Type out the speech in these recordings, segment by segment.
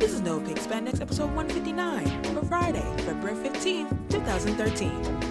This is No Pig Spandex, episode 159 for Friday, February 15th, 2013.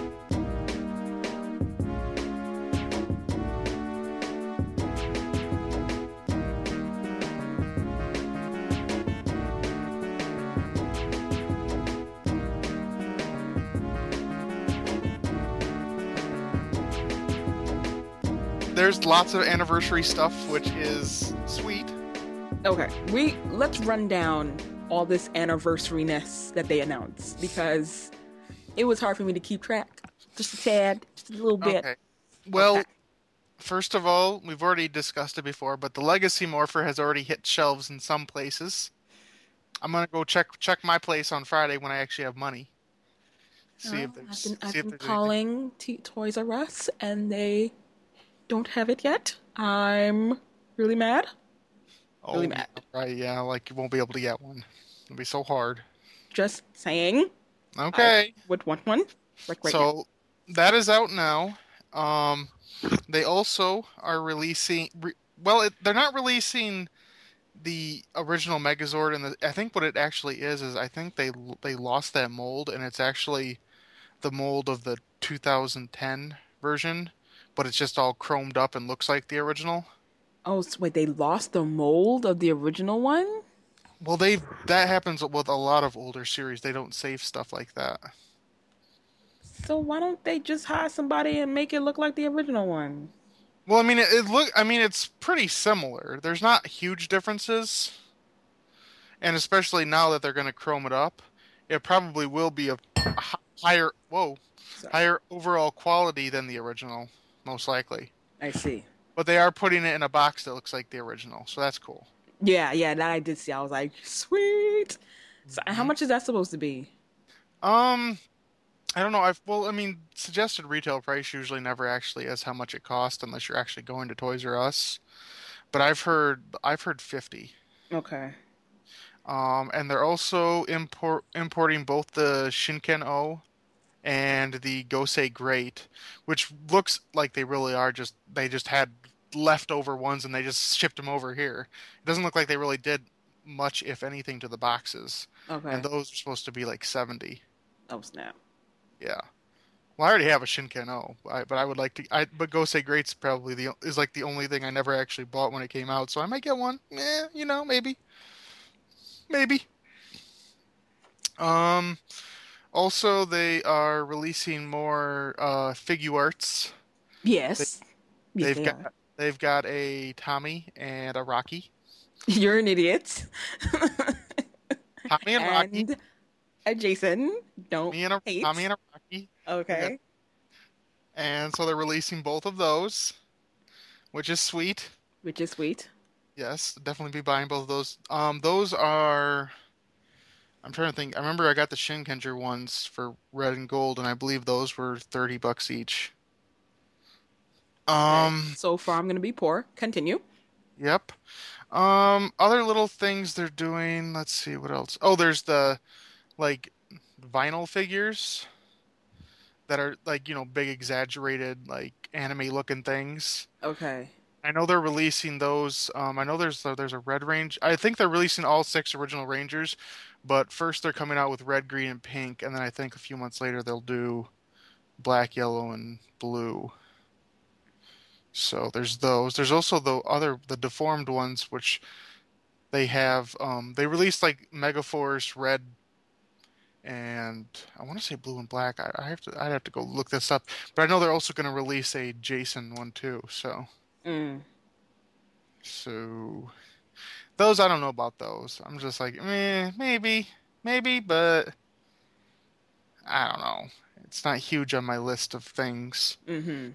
There's lots of anniversary stuff, which is sweet. Okay, let's run down all this anniversary-ness that they announced, because it was hard for me to keep track. Just a tad, just a little bit. Okay. Well, Okay. First of all, we've already discussed it before, but the Legacy Morpher has already hit shelves in some places. I'm gonna go check my place on Friday when I actually have money. See if I've there's been anything. calling Toys R Us, and they don't have it yet. I'm really mad. Oh, Really yeah, mad. right? Yeah, like you won't be able to get one. It'll be so hard. Just saying. Okay. I would want one. Like right now. So that is out now. They also are releasing. They're not releasing the original Megazord, and I think what it actually is I think they lost that mold, and it's actually the mold of the 2010 version, but it's just all chromed up and looks like the original. Oh, so wait, they lost the mold of the original one? Well, that happens with a lot of older series. They don't save stuff like that. So why don't they just hire somebody and make it look like the original one? Well, I mean, it's pretty similar. There's not huge differences, and especially now that they're going to chrome it up, it probably will be a higher, Sorry. higher overall quality than the original, most likely. I see. But they are putting it in a box that looks like the original, so that's cool. Yeah, that I did see. I was like, sweet. So how much is that supposed to be? I don't know. Suggested retail price usually never actually is how much it costs unless you're actually going to Toys R Us. But I've heard 50. Okay. And they're also importing both the Shinken-O and the Gosei Great, which looks like they really are they just had leftover ones and they just shipped them over here. It doesn't look like they really did much, if anything, to the boxes. Okay. And those are supposed to be like 70. Oh, snap. Yeah. Well, I already have a Shinken-O, but I would like to. But Gosei Great's probably is like the only thing I never actually bought when it came out, so I might get one. Maybe. Maybe. Um. Also, they are releasing more Figuarts. Yes. Yes, They've they got are. they've got a Tommy and a Rocky. You're an idiot. Tommy and Rocky. And a Jason. Don't hate. Tommy and a Rocky. Okay. And so they're releasing both of those, which is sweet. Which is sweet. Yes, definitely be buying both of those. Those are. I'm trying to think. I remember I got the Shinkenger ones for red and gold, and I believe those were $30 each. Okay. So far, I'm gonna be poor. Continue. Yep. Other little things they're doing. Let's see what else. Oh, there's the like vinyl figures that are like big exaggerated like anime looking things. Okay. I know they're releasing those. I know there's a Red Range. I think they're releasing all 6 original Rangers, but first they're coming out with red, green, and pink, and then I think a few months later they'll do black, yellow, and blue. So there's those. There's also the deformed ones, which they have. They released like Megaforce Red and I want to say blue and black. I'd have to go look this up, but I know they're also going to release a Jason one too. Mm. So those I don't know about those. I'm just like, maybe, but I don't know. It's not huge on my list of things. Mm-hmm.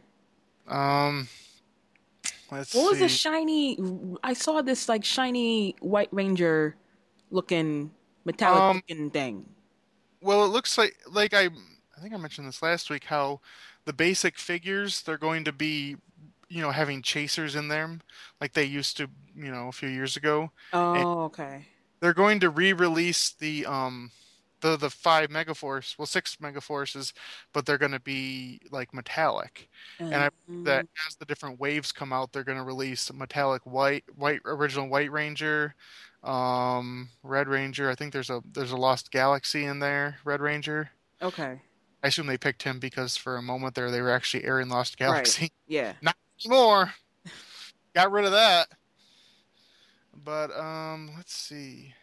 Let's What was the see. shiny? I saw this like shiny White Ranger looking metallic looking thing. Well, it looks like I think I mentioned this last week how the basic figures they're going to be, having chasers in them like they used to, a few years ago. And Oh, okay. they're going to re-release the 6 Megaforces, but they're going to be like metallic. And I believe that Um, as the different waves come out, they're going to release metallic white original White Ranger, Red Ranger. I think there's a Lost Galaxy in there. Red Ranger. Okay. I assume they picked him because for a moment there they were actually airing Lost Right. Galaxy. Yeah. Not anymore. Got rid of that. But let's see.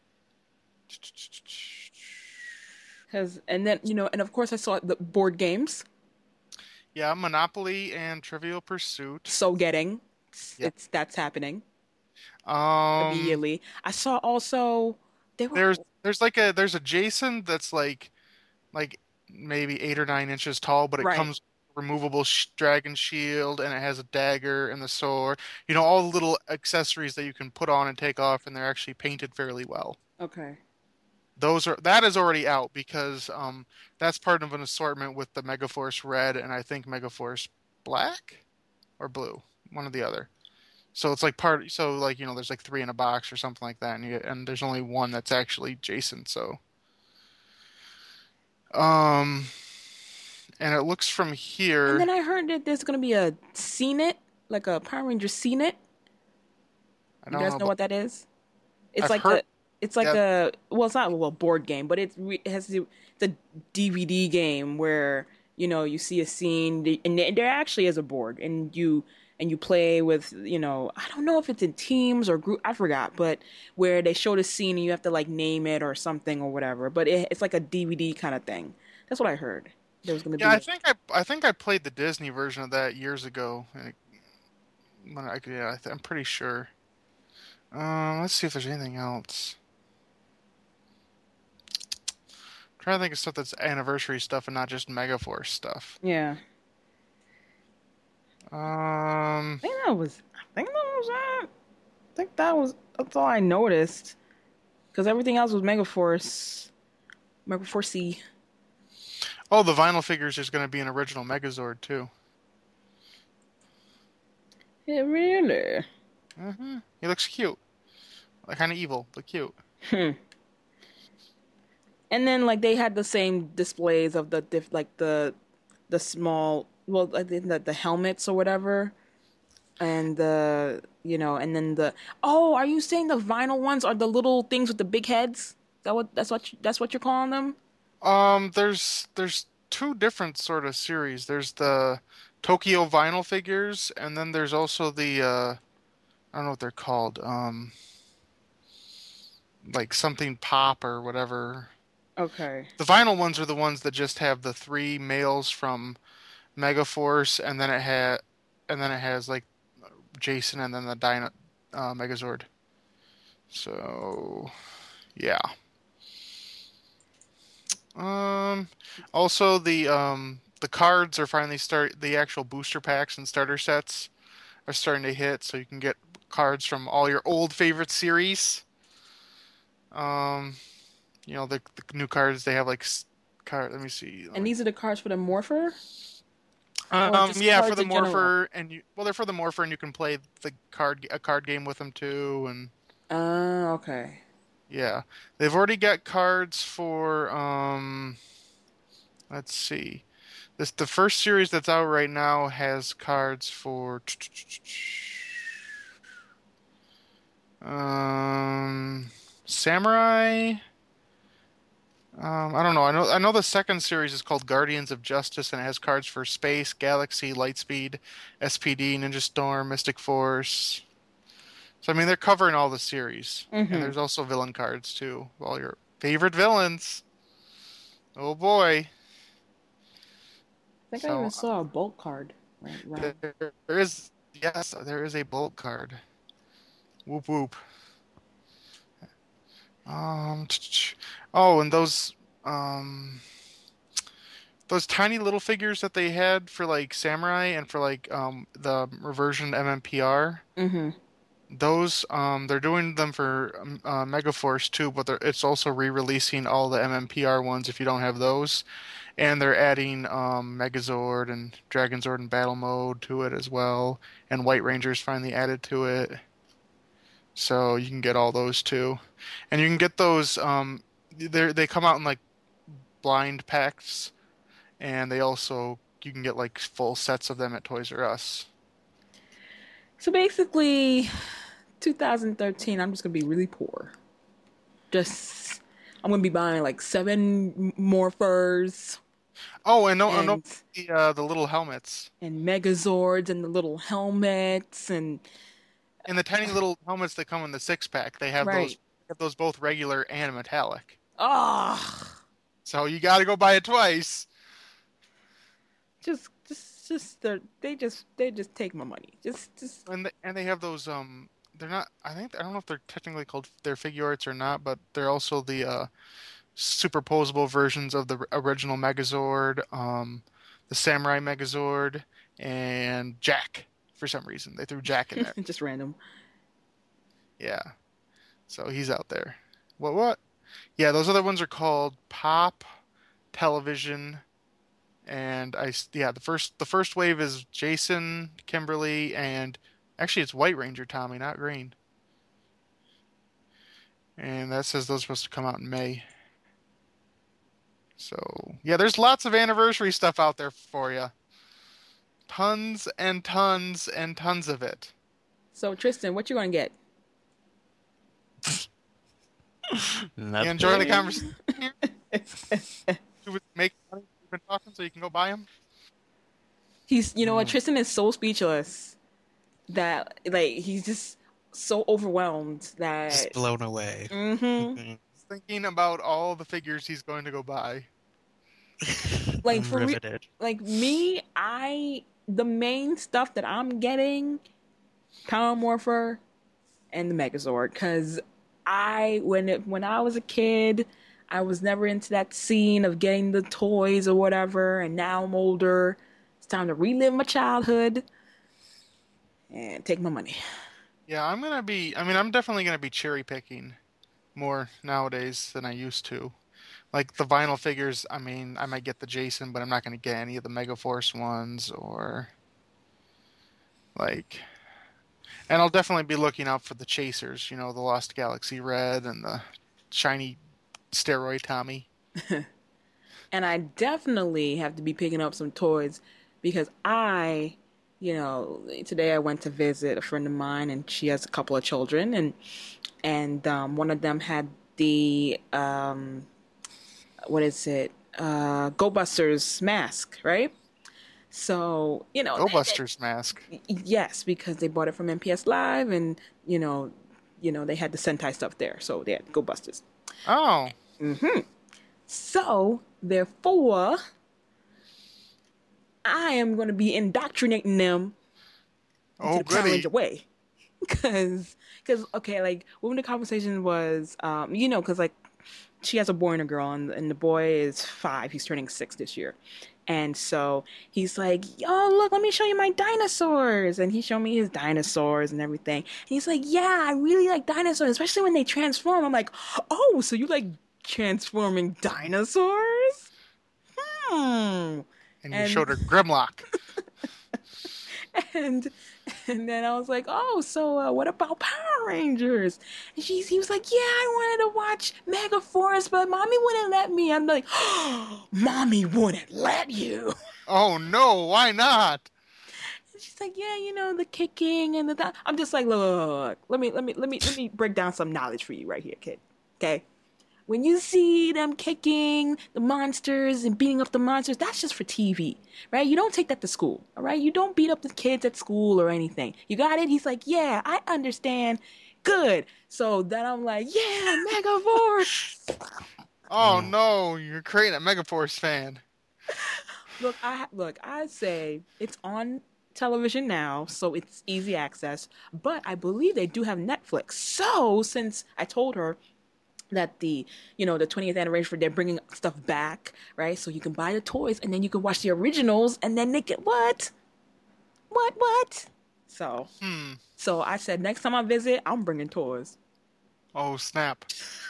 Cause and then and of course I saw the board games. Yeah, Monopoly and Trivial Pursuit. So getting Yep. it's that's happening Um, immediately. I saw also they were there's a Jason that's like maybe 8 or 9 inches tall, but it right. comes with a removable dragon shield and it has a dagger and the sword. All the little accessories that you can put on and take off, and they're actually painted fairly well. Okay. That is already out because that's part of an assortment with the Megaforce Red and I think Megaforce Black or Blue, one or the other. So it's like there's like three in a box or something like that, and there's only one that's actually Jason. So um, and it looks from And here. then I heard that there's gonna be a CNET, like a Power Ranger CNET. I You don't guys know, know but what that is? It's I've like heard. a it's like Yeah, a well, it's not a board game, but it has it's a DVD game where you see a scene and there actually is a board and you play with I don't know if it's in teams or group, I forgot, but where they show the scene and you have to like name it or something or whatever, but it's like a DVD kind of thing. That's what I heard. There was gonna yeah. be I think I played the Disney version of that years ago. I'm pretty sure. Let's see if there's anything else. I'm trying to think of stuff that's anniversary stuff and not just Megaforce stuff. yeah. Um, I think that was it. I think that's all I noticed because everything else was Megaforce C. oh, the vinyl figures is going to be an original Megazord too. Yeah, really. He looks cute, like kind of evil, but cute. Hmm. And then like they had the same displays of like the small I think the helmets or whatever and and then are you saying the vinyl ones are the little things with the big heads? That's what you're calling them? There's two different sort of series. There's the Tokyo vinyl figures, and then there's also the I don't know what they're called. Like something pop or whatever. Okay. The vinyl ones are the ones that just have the three males from Megaforce, and then it has like Jason, and then the Megazord. So yeah. Um, Also the cards are finally the actual booster packs and starter sets are starting to hit, so you can get cards from all your old favorite series. Um, the new cards they have like card. Let me see. And these are the cards for the Morpher or just Yeah, for cards the in general? Morpher, they're for the Morpher, and you can play a card game with them too, and Okay. yeah, they've already got cards for let's see. The first series that's out right now has cards for Samurai. I don't know. I know the second series is called Guardians of Justice and it has cards for Space, Galaxy, Lightspeed, SPD, Ninja Storm, Mystic Force. So I mean they're covering all the series. And Mm-hmm. there's also villain cards too. All your favorite villains. Oh boy. I think I even So saw a bulk card right around. there is yes, there is a Bolt card. Whoop whoop. Um, oh, and um, those tiny little figures that they had for like Samurai and for like the reversion MMPR. Mm-hmm. Those they're doing them for Megaforce too, but it's also re-releasing all the MMPR ones if you don't have those, and they're adding Megazord and Dragonzord and Battle Mode to it as well, and White Ranger's finally added to it. So you can get all those too, and you can get those. They come out in like blind packs, and they also you can get like full sets of them at Toys R Us. So basically, 2013, I'm just gonna be really poor. Just I'm gonna be buying like seven Morphers Oh, and no, and the little helmets Megazords and the little helmets and and the tiny little helmets that come in the six pack. right. They have those both regular and metallic. Ah, So you got to go buy it twice. they just take my money. Just And they have those they're not I don't know if they're technically called their figure arts or not, but they're also the superposable versions of the original Megazord, the Samurai Megazord, and Jack. For some reason, they threw Jack in there. just random. Yeah, so he's out there. What? Yeah, those other ones are called Pop, Television, and yeah, the first wave is Jason, Kimberly, and actually it's White Ranger Tommy, not Green. And that says those are supposed to come out in May. So yeah, there's lots of anniversary stuff out there for you. Tons and tons and tons of it. So Tristan, what you gonna get? You enjoy the Nothing. conversation here? Should we make money? We've been talking, so you can go buy them. He's, you know what? Hmm. Tristan is so speechless that like he's just so overwhelmed Just that. blown away. Mm-hmm. He's thinking about all the figures he's going to go buy. Like I'm for real, riveted. like me, the main stuff that I'm getting, Power Morpher and the Megazord, because when I was a kid, I was never into that scene of getting the toys or whatever, and now I'm older. It's time to relive my childhood and take my money. Yeah, I'm definitely gonna be cherry picking more nowadays than I used to. Like the vinyl figures, I might get the Jason, but I'm not gonna get any of the Megaforce ones or like and I'll definitely be looking out for the chasers, the Lost Galaxy Red and the shiny steroid Tommy. And I definitely have to be picking up some toys because today I went to visit a friend of mine and she has a couple of children and one of them had the what is it? Go Busters mask, right? So, Go Busters mask. yes, because they bought it from MPS Live and, they had the Sentai stuff there. So they had Go Busters. Oh, So, therefore, I am going to be indoctrinating them into oh the Power goody. Ranger way. Cause, okay, like, when the conversation was, cause, like, she has a boy and a girl, and the boy is 5. He's turning 6 this year. And so he's like, "Oh, look, let me show you my dinosaurs." And he showed me his dinosaurs and everything. And he's like, "Yeah, I really like dinosaurs, especially when they transform." I'm like, "Oh, so you like transforming dinosaurs?" Hmm. And you And showed her Grimlock. and and then I was like, "Oh, so what about Power Rangers?" And he was like, "Yeah, I wanted to watch Megaforce, but mommy wouldn't let me." I'm like, oh, "Mommy wouldn't let you." Oh no, why not? And she's like, "Yeah, the kicking and the I'm just like, "Look, let me break down some knowledge for you right here, kid. Okay? When you see them kicking the monsters and beating up the monsters, that's just for TV, right? You don't take that to school, all right? You don't beat up the kids at school or anything. You got it?" He's like, "Yeah, I understand." Good. So then I'm like, "Yeah, Megaforce." Oh Oh, no, you're creating a Megaforce fan. I say it's on television now, so it's easy access. But I believe they do have Netflix. So since I told her that the 20th anniversary, they're bringing stuff back, right? So you can buy the toys and then you can watch the originals and then they get what? So Hmm. so I said next time I visit, I'm bringing toys. Oh snap.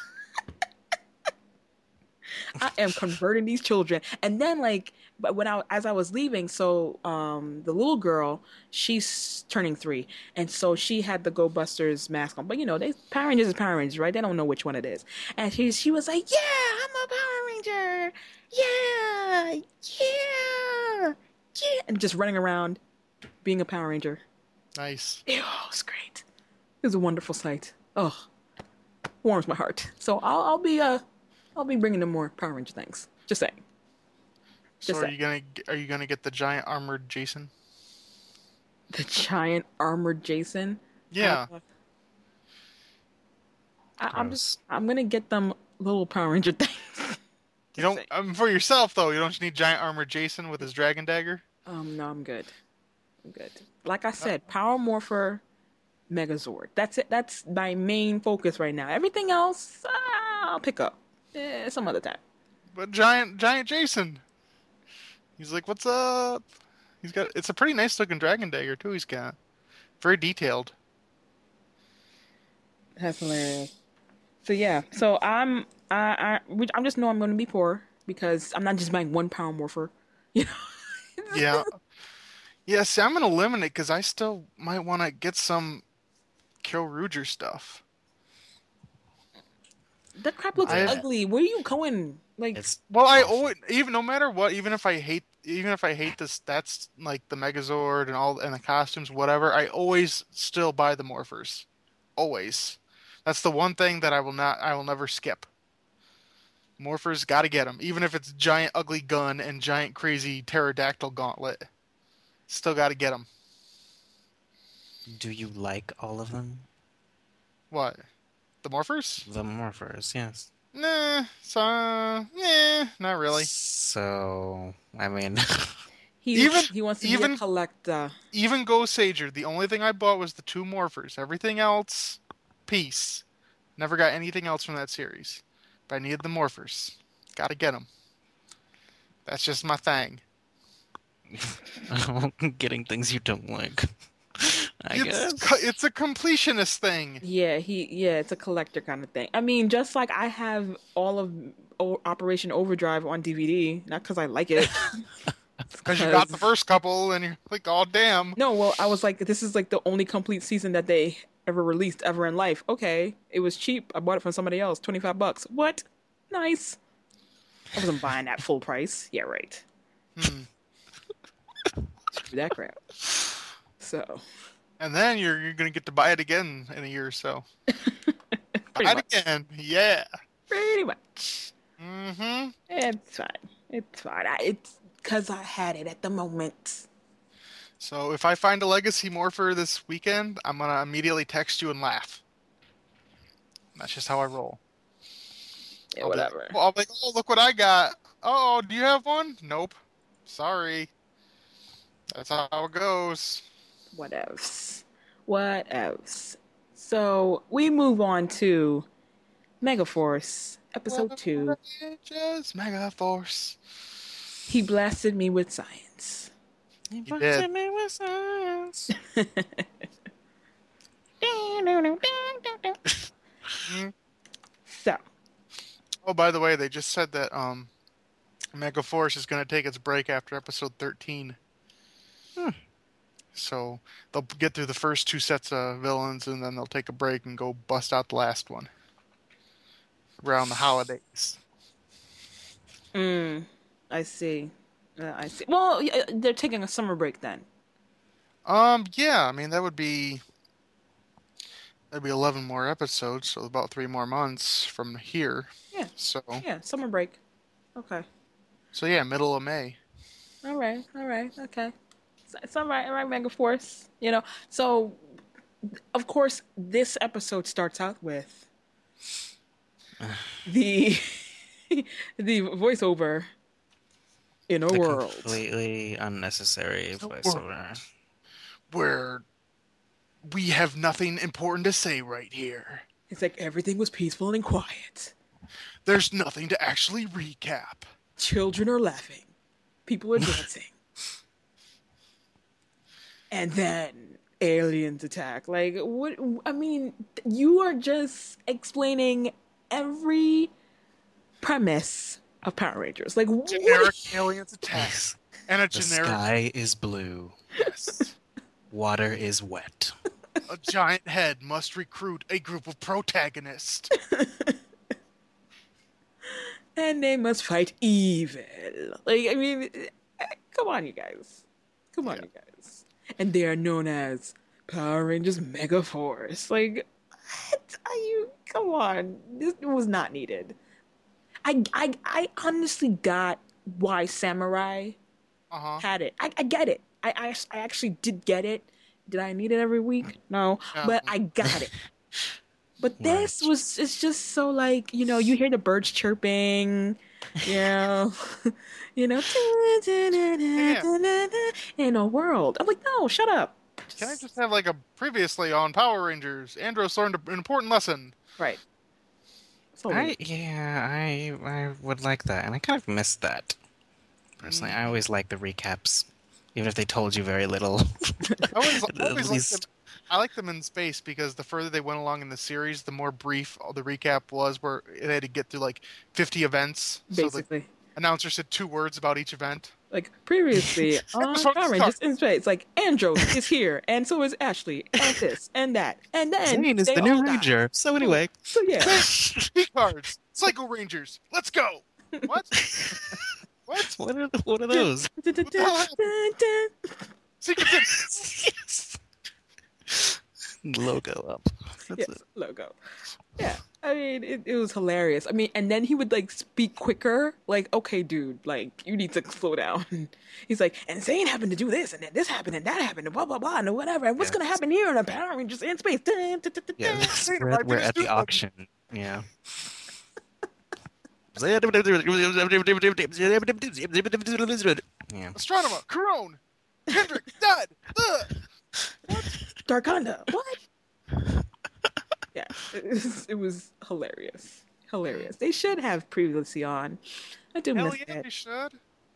I am converting these children. And then like, but as I was leaving, so the little girl, she's turning 3, and so she had the Go Busters mask on. But they Power Rangers is Power Rangers, right? They don't know which one it is. And she was like, "Yeah, I'm a Power Ranger. Yeah, yeah, yeah," and just running around being a Power Ranger. Nice. It was great. It was a wonderful sight. Oh, warms my heart. So I'll be bringing them more Power Ranger things. Just saying. So Just saying. are you gonna get the giant armored Jason? The giant armored Jason. Uh, Yeah. Gross. I'm gonna get them little Power Ranger things. You Just don't saying. for yourself though. You don't just need giant armored Jason with his dragon dagger. No, I'm good. I'm good. Like I Uh, said, Power Morpher, Megazord. That's it. That's my main focus right now. Everything else, I'll pick up some other time. but giant Jason. He's like, "What's up?" It's a pretty nice looking dragon dagger too. He's got very detailed. That's hilarious. So yeah, so I'm just know I'm going to be poor because I'm not just buying one Power Morpher. You know, Yeah. Yeah, see, I'm gonna limit it because I still might want to get some Kill Ruger stuff. that crap looks I Yeah. ugly. Where are you going? Like, It's Well, I awful. always, even no matter what, even if I hate this, that's like the Megazord and all and the costumes, whatever. I always still buy the morphers, always. That's the one thing that I will never skip. Morphers, gotta get them, even if it's giant ugly gun and giant crazy pterodactyl gauntlet. Still gotta get them. Do you like all of them? What? The morphers? The morphers, yes. Nah, not really. So, I mean, Even he wants to be a even collector. even Go Sager, the only thing I bought was the two morphers. Everything else, peace. Never got anything else from that series. But I needed the morphers. Gotta get them. That's just my thing. getting things you don't like, I It's guess. it's a completionist thing. Yeah, it's a collector kind of thing. I mean, just like I have all of Operation Overdrive on DVD, not because I like it. Because you got the first couple and you're like, oh damn. No, well, I was like, this is like the only complete season that they ever released ever in life. Okay, it was cheap. I bought it from somebody else, $25. What? Nice. I wasn't buying that full price. Yeah, right. Hmm. Screw that crap. So, And then you're gonna get to buy it again in a year or so. pretty Buy it much. again. Yeah. Pretty much. Mm-hmm. It's fine. It's fine. It's because I had it at the moment. So if I find a legacy morpher this weekend, I'm gonna immediately text you and laugh. That's just how I roll. Yeah, whatever. I'll be like, oh, look what I got. Oh, do you have one? Nope. Sorry. That's how it goes. What else? What else? So we move on to Megaforce, episode 2. Just Mega Force. He blasted me with science. You did. busted me with science. So, Oh, by the way, they just said that Mega Force is gonna take its break after episode 13. Hmm. So they'll get through the first two sets of villains, and then they'll take a break and go bust out the last one around the holidays. I see. I see. Well, yeah, they're taking a summer break then. Yeah, I mean that'd be 11 more episodes, so about 3 more months from here. Yeah, So yeah, summer break. Okay. yeah, middle of May. All right. Okay. It's all right. All right, Megaforce. So of course, this episode starts out with the the voiceover in a The world. completely unnecessary The voiceover. Where we have nothing important to say right here. It's like everything was peaceful and quiet. There's nothing to actually recap. Children are laughing. People are dancing. And then aliens attack. Like, what? I mean, you are just explaining every premise of Power Rangers. Like, Generic what? aliens attack. And a The generic sky is blue. yes. Water is wet. A giant head must recruit a group of protagonists. And they must fight evil. Like, I mean, come on, you guys. Come on, Yeah. you guys. And they are known as Power Rangers Mega Force. Like, what are you? Come on, this was not needed. I honestly got why Samurai Uh-huh. had it. I get it. I actually did get it. Did I need it every week? No, Yeah. but I got it. But Right. this was, it's just so like, you hear the birds chirping, you know, you know, Yeah. in a world. I'm like, no, shut up. Can I just Just, have like a previously on Power Rangers? Andros learned an important lesson. right. That's all we need. I would like that, and I kind of missed that personally. Mm. I always like the recaps, even if they told you very little. I always, At always like them. least, I like them in space because the further they went along in the series, the more brief the recap was, where it had to get through like 50 events. So the Basically. announcer said 2 words about each event. Like previously on Episode Power start. Rangers in space, like Andros is here, and so is Ashley, and this, and that, and then Zane is they the all new die. ranger. So anyway, So yeah, Key cards. Psycho Rangers. Let's go. What? What? what are those? Secret Yes. Logo up. That's yes, it. logo. Yeah, I mean, it was hilarious. I mean, and then he would like speak quicker. Like, okay, dude, like you need to slow down. He's like, and Zane happened to do this, and then this happened, and that happened, and blah blah blah, and whatever. And what's Yeah. gonna happen here in a Power Rangers in space? Yeah, Zane, we're, my we're at biggest the dude. auction. Yeah. Yeah. Astronomer. Corone. Hendrick. Dud. Darkonda, what? Yeah, it was hilarious, hilarious. They should have previously on. I do Hell miss yeah, it. we should.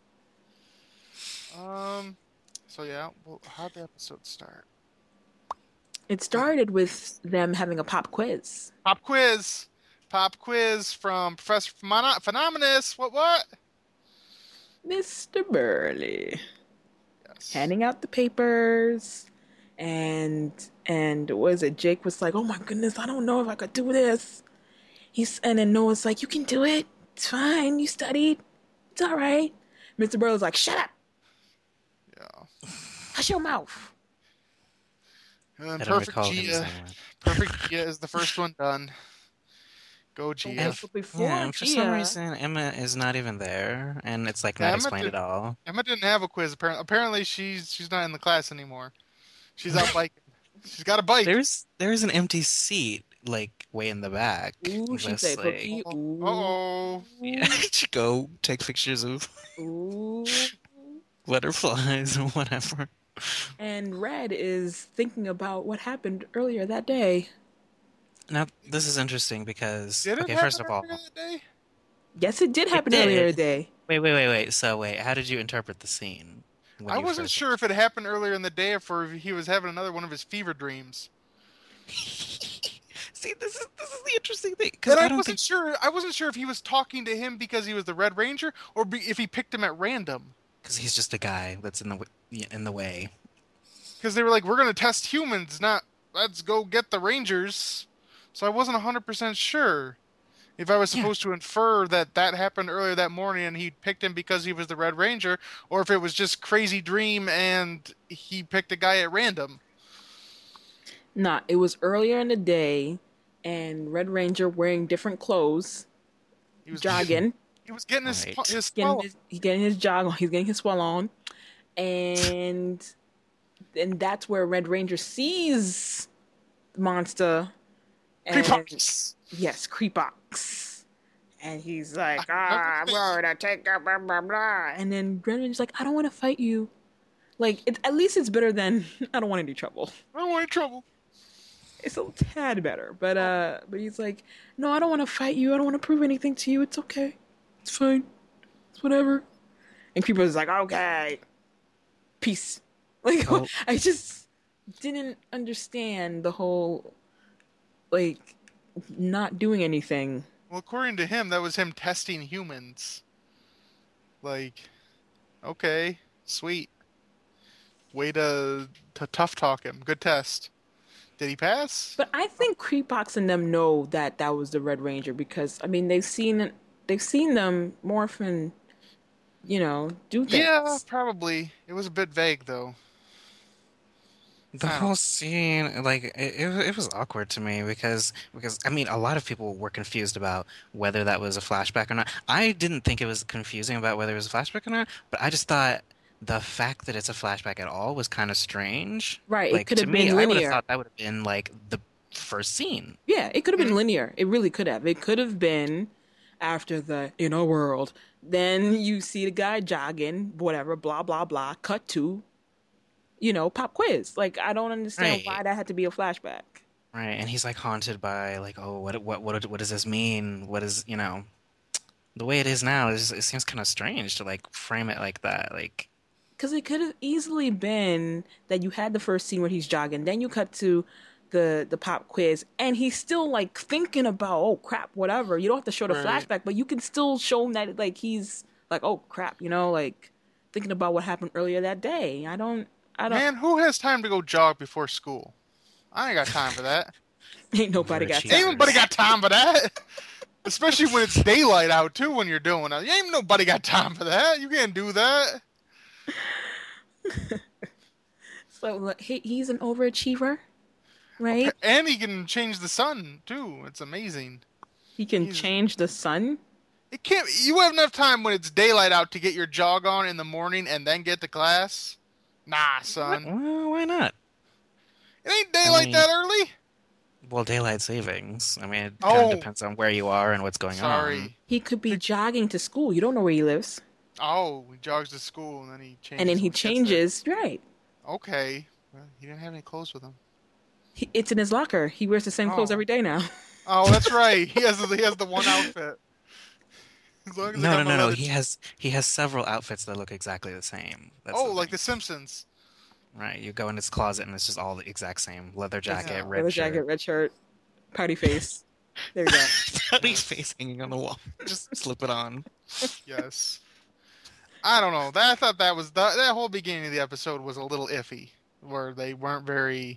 So yeah, well, how'd the episode start? It started with them having a pop quiz. Pop quiz. Pop quiz from Professor Phenomenus. What? Mr. Burley Yes. handing out the papers, and was it Jake was like, "Oh my goodness, I don't know if I could do this." And then Noah's like, "You can do it. It's fine. You studied. It's all right." Mr. Burley's like, "Shut up. Yeah. Hush your mouth." And then I don't Perfect recall him Gia. saying that. Perfect Gia is the first one done. Go Gia. And But before Yeah, and for some Gia, reason Emma is not even there, and it's like Yeah, not Emma explained did- at all. Emma didn't have a quiz. Apparently, she's not in the class anymore. She's out biking. She's got a bike. There's an empty seat like way in the back. ooh, she Just said, like, "Cookie." Ooh, Uh-oh. yeah, go take pictures of ooh. butterflies or whatever. And Red is thinking about what happened earlier that day. Now this is interesting because Did it okay, happen first of all, earlier that day? Yes, it did happen did. earlier today. wait. So wait, how did you interpret the scene? When I you wasn't first- sure if it happened earlier in the day or if he was having another one of his fever dreams. See, this is the interesting thing because And I I don't wasn't think sure. I wasn't sure if he was talking to him because he was the Red Ranger, or if he picked him at random. because he's just a guy that's in the way. Because they were like, "We're gonna test humans, not let's go get the Rangers." So I wasn't 100% sure if I was Yeah. supposed to infer that happened earlier that morning and he picked him because he was the Red Ranger, or if it was just crazy dream and he picked a guy at random. Nah, it was earlier in the day, and Red Ranger wearing different clothes, He was jogging, He was getting his Right. his getting swell. he's getting his jog on, he's getting his swell on, and that's where Red Ranger sees the monster. And Creepox. yes, Creepox. And he's like, I'm gonna take a blah, blah, blah. And then Red Ranger's like, I don't want to fight you. Like, at least it's better than, I don't want any trouble. I don't want any trouble. It's a tad better. But he's like, no, I don't want to fight you. I don't want to prove anything to you. It's okay. It's fine. It's whatever. And Creepo's like, okay. Peace. Like, Oh. I just didn't understand the whole, like, not doing anything. Well, according to him, that was him testing humans. Like, okay, sweet. Way to tough talk him. Good test. Did he pass? But I think Creepox and them know that was the Red Ranger because I mean they've seen them morph and do things. Yeah, probably. It was a bit vague though. The I don't. whole scene, like it was awkward to me because I mean a lot of people were confused about whether that was a flashback or not. I didn't think it was confusing about whether it was a flashback or not, but I just thought the fact that it's a flashback at all was kind of strange. Right. It Like could to have me, been I would have linear. thought that would have been like the first scene. Yeah, it could have been Mhm. linear. It really could have. It could have been after the inner world. Then you see the guy jogging, whatever, blah, blah, blah, cut to, pop quiz. Like, I don't understand why Right. that had to be a flashback. Right, and he's like haunted by like, oh, what does this mean? What is, the way it is now is it seems kind of strange to like frame it like that. Like, Because it could have easily been that you had the first scene where he's jogging, then you cut to the pop quiz, and he's still like thinking about, oh crap, whatever. You don't have to show the Right. flashback, but you can still show him that like he's like, oh crap, like thinking about what happened earlier that day. I don't. Man, who has time to go jog before school? I ain't got time for that. Ain't nobody got Ain't Overachievers. time. nobody got time for that. Especially when it's daylight out too. When you're doing it, ain't nobody got time for that. You can't do that. So like, he's an overachiever, right? And he can change the sun too. It's amazing. He can he's- change the sun. It can't. You have enough time when it's daylight out to get your jog on in the morning and then get to class. Nah, son. Well, why not? It ain't daylight mean- that early. Well, daylight savings. I mean, it kind Oh. of depends on where you are and what's going on. Sorry. He could be jogging to school. You don't know where he lives, Oh, he jogs to school and then he changes. and then he when gets there. changes. Right. Okay. Well, he didn't have any clothes with him. It's in his locker. He wears the same clothes Oh. every day now. Oh, that's right. He has the one outfit. As long as they No, got no, the no, no. leather- He has several outfits that look exactly the same. That's Oh, the like thing. The Simpsons. Right. You go in his closet and it's just all the exact same. Leather jacket, Yeah. red Leather shirt. jacket, red shirt, pouty face. There you go. Pouty face hanging on the wall. Just slip it on. Yes. I don't know. I thought that whole beginning of the episode was a little iffy, where they weren't very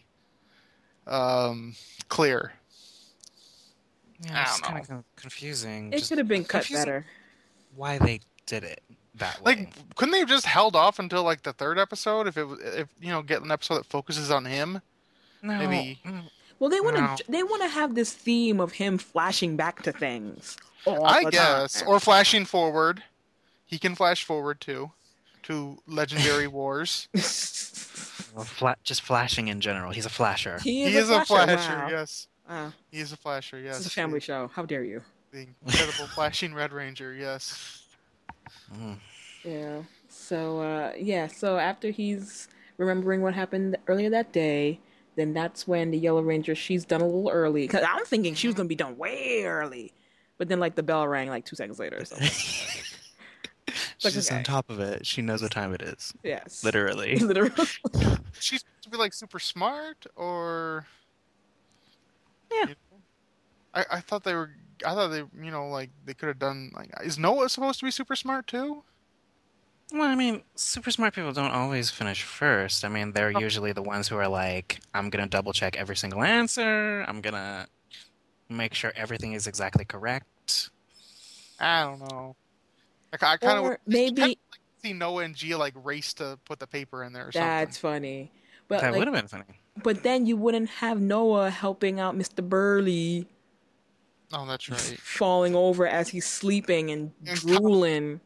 clear. Yeah, I it's don't kind of confusing. It Just could have been cut confusing better. why they did it that way. Like, couldn't they have just held off until like the third episode if get an episode that focuses on him? No, maybe- Well, they want No. to. They want to have this theme of him flashing back to things. All I the guess, time. or flashing forward. He can flash forward too, to Legendary Wars. well, just flashing in general. He's a flasher. he He is is a flasher. Wow. Yes, Wow. he is a flasher. Yes, This is a family show. How dare you? The incredible flashing Red Ranger. Yes. Mm. Yeah. So So after he's remembering what happened earlier that day, then that's when the Yellow Ranger, she's done a little early. Cause I'm thinking she was gonna be done way early, but then like the bell rang like 2 seconds later or something. She's just okay. on top of it. She knows what time it is. Yes. Literally. Literally. She's supposed to be like super smart, or Yeah. I thought they were. I thought they, like they could have done like. Is Noah supposed to be super smart too? Well, I mean, super smart people don't always finish first. I mean, they're Oh. usually the ones who are like, I'm gonna double check every single answer. I'm gonna make sure everything is exactly correct. I don't know. I kind Or of maybe see Noah and Gia like race to put the paper in there or that's something. funny. But That like, would have been funny. but then you wouldn't have Noah helping out Mr. Burley Oh, that's right. falling over as he's sleeping and And drooling.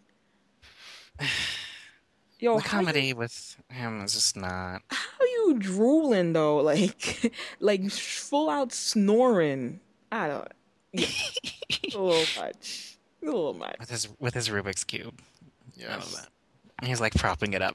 Yo, The comedy with him is just not. how you drooling though? Like, like full out snoring. I don't. Yeah, a little much. A little much. With his Rubik's cube. I love Yes. that. And he's like propping it up.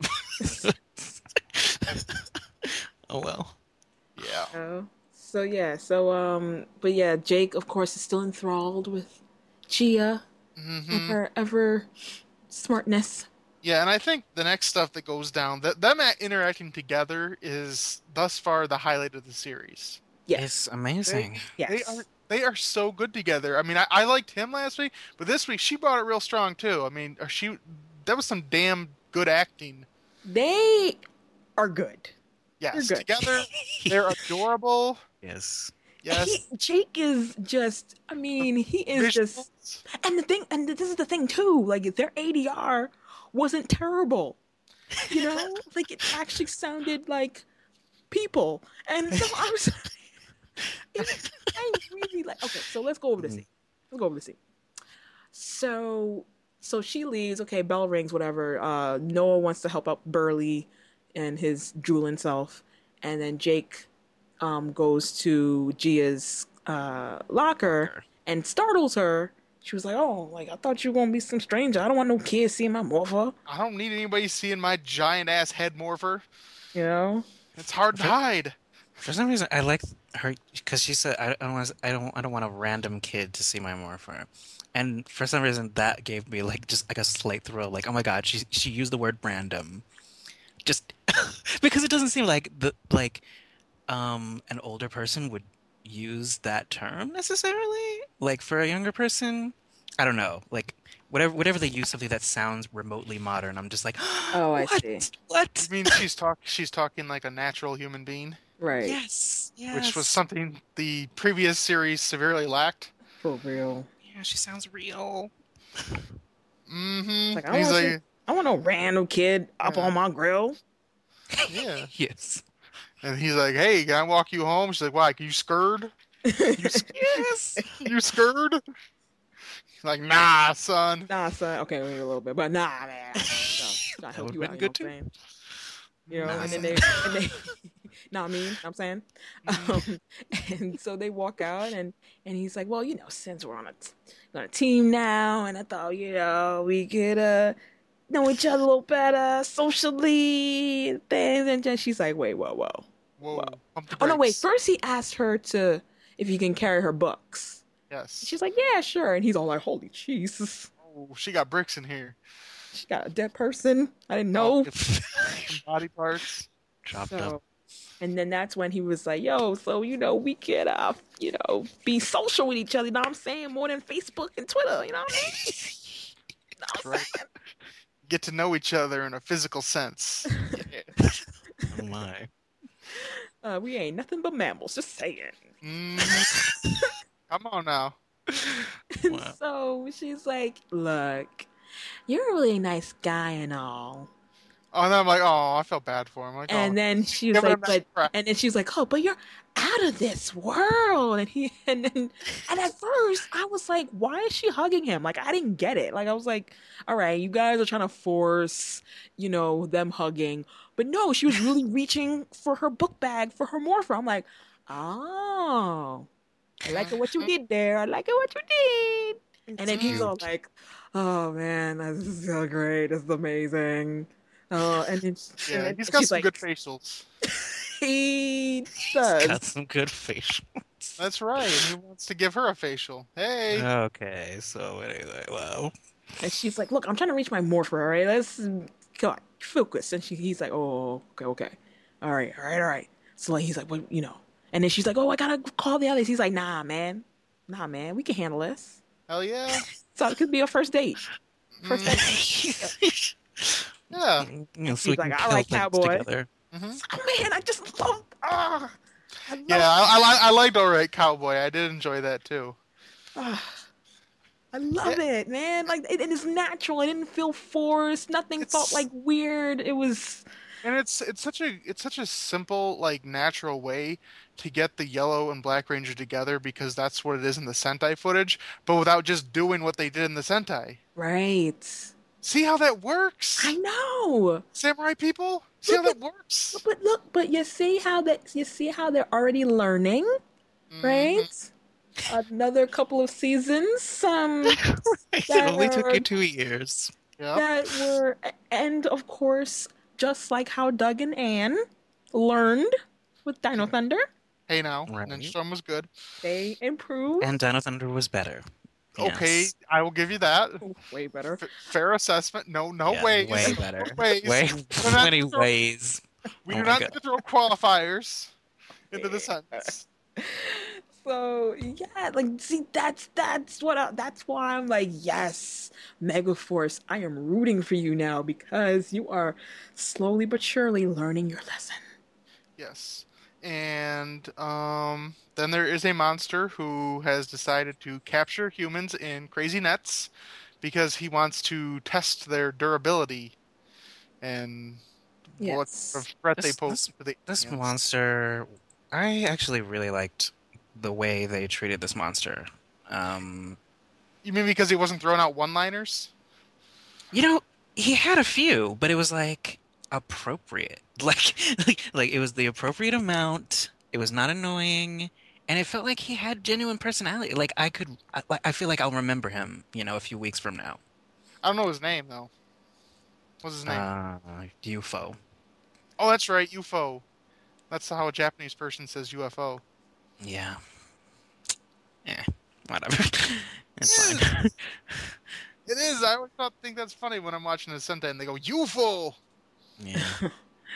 Oh well. Yeah. So yeah. But yeah, Jake of course is still enthralled with Gia and Hmm. her ever smartness. Yeah, and I think the next stuff that goes down, them interacting together is thus far the highlight of the series. Yes. It's amazing. Yes. They are so good together. I mean, I liked him last week, but this week she brought it real strong too. I mean, that was some damn good acting. They are good. Yes, They're good. together they're adorable. Yes. Yes, Jake is just. I mean, he is just. visuals. And this is the thing too. Like their ADR wasn't terrible. You know, like it actually sounded like people. And so I was, I really like. Okay, so let's go over the scene. Let's go over the scene. So, so she leaves. Okay, bell rings. Whatever. Noah wants to help out Burley and his drooling self, and then Jake goes to Gia's locker and startles her. She was like, "Oh, like I thought you were gonna be some stranger. I don't want no kids seeing my morpher." I don't need anybody seeing my giant ass head morpher. You know? It's hard to hide. For some reason, I like her because she said, I don't want a random kid to see my morpher," and for some reason, that gave me like just like a slight thrill. Like, oh my god, she used the word random, just because it doesn't seem like an older person would use that term necessarily. Like for a younger person, I don't know. Like whatever they use something that sounds remotely modern, I'm just like, Oh, I what? see. What? I mean, she's talking like a natural human being, Right. Yes, which was yes. something the previous series severely lacked. For real. Yeah, she sounds real. Like He's like, I want no random kid up yeah, on my grill. yeah. Yes. And he's like, hey, can I walk you home? She's like, why? You scared? You, Yes. you scared? He's like, nah, son. Nah, son. Okay, maybe a little bit, but nah, man. No, trying to That help would've you been out. You know good what too. I'm saying? You know, Nah, and then son. they know what I mean? You know what I'm saying? Um, and so they walk out, and he's like, well, you know, since we're on a team now, and I thought, you know, we could know each other a little better socially and things. And then she's like, wait, whoa. Whoa, pump the Oh no, wait. brakes. First, he asked her to if he can carry her books. Yes. She's like, yeah, sure. And he's all like, holy Jesus, Oh, she got bricks in here. she got a dead person. I didn't Oh, know. some body parts. Chopped up. So, and then that's when he was like, yo, so, you know, we could, be social with each other. You know what I'm saying? More than Facebook and Twitter. You know what I mean? You know That's what right. Get to know each other in a physical sense. Yeah. Oh my. I'm saying? We ain't nothing but mammals. Just saying. Mhm. Come on now. And Wow. so she's like, look, you're a really nice guy and all. Oh, and then I'm like, oh, I felt bad for him. Like, oh, And then she was giving him like, that crap. and then she's like, oh, but you're out of this world. And at first I was like, why is she hugging him? Like, I didn't get it. Like, I was like, all right, you guys are trying to force, them hugging. But no, she was really reaching for her book bag for her morpher. I'm like, oh, I like it what you did there. I like it what you did. And then he's all Cute. like, oh man, this is so great. This is amazing. And then, Yeah, and he's then got she's some like, good facials. he He's got does. some good facial. That's right. He wants to give her a facial. Hey. Okay, so anyway, well, And she's like, look, I'm trying to reach my morpher, all right? Let's God, focus. And he's like, oh, okay. All right. So like, he's like, well, And then she's like, oh, I gotta call the others. He's like, nah, man. We can handle this. Hell yeah. So it could be a first date. First date. Yeah. so we He's like, can all kill right, things cowboy. together. hmm Oh man, I just love. I love. Yeah, I liked All Right Cowboy. I did enjoy that too. ah, I Yeah, love it, man. Like it is natural. It didn't feel forced. Nothing felt it's like weird. It was. and it's such a simple like natural way to get the Yellow and Black Ranger together because that's what it is in the Sentai footage, but without just doing what they did in the Sentai. Right. See how that I works? know. Samurai people? See Look, how that works? but you see how they're already learning, hmm right? Another couple of seasons, It that only took are you 2 years. Yep. that were, and of course, just like how Doug and Ann learned with Dino Thunder, Hey now, Ninja Right. Storm was good. they improved. And Dino Thunder was better. Okay, Yes. I will give you that. Way better. Fair assessment. No Yeah, ways. way better. No ways. Way We're not many gonna throw- ways. We Oh do my not God. need to throw qualifiers into the sentence. So yeah, like see, that's why I'm like, yes, Megaforce, I am rooting for you now because you are slowly but surely learning your lesson. Yes. And then there is a monster who has decided to capture humans in crazy nets because he wants to test their durability. And what Yes. sort of threat they This pose this to the this audience. monster, I actually really liked the way they treated this monster. Um, You mean because he wasn't throwing out one-liners? you know, he had a few, but it was like appropriate. Like it was the appropriate amount. It was not annoying, and it felt like he had genuine personality. Like I feel like I'll remember him, a few weeks from now. I don't know his name though. What's his name? Uh, UFO. Oh, that's right, UFO. That's how a Japanese person says UFO. Yeah. Yeah. Whatever. It's It fine. is. It is. I always think that's funny when I'm watching a Sentai and they go UFO. Yeah.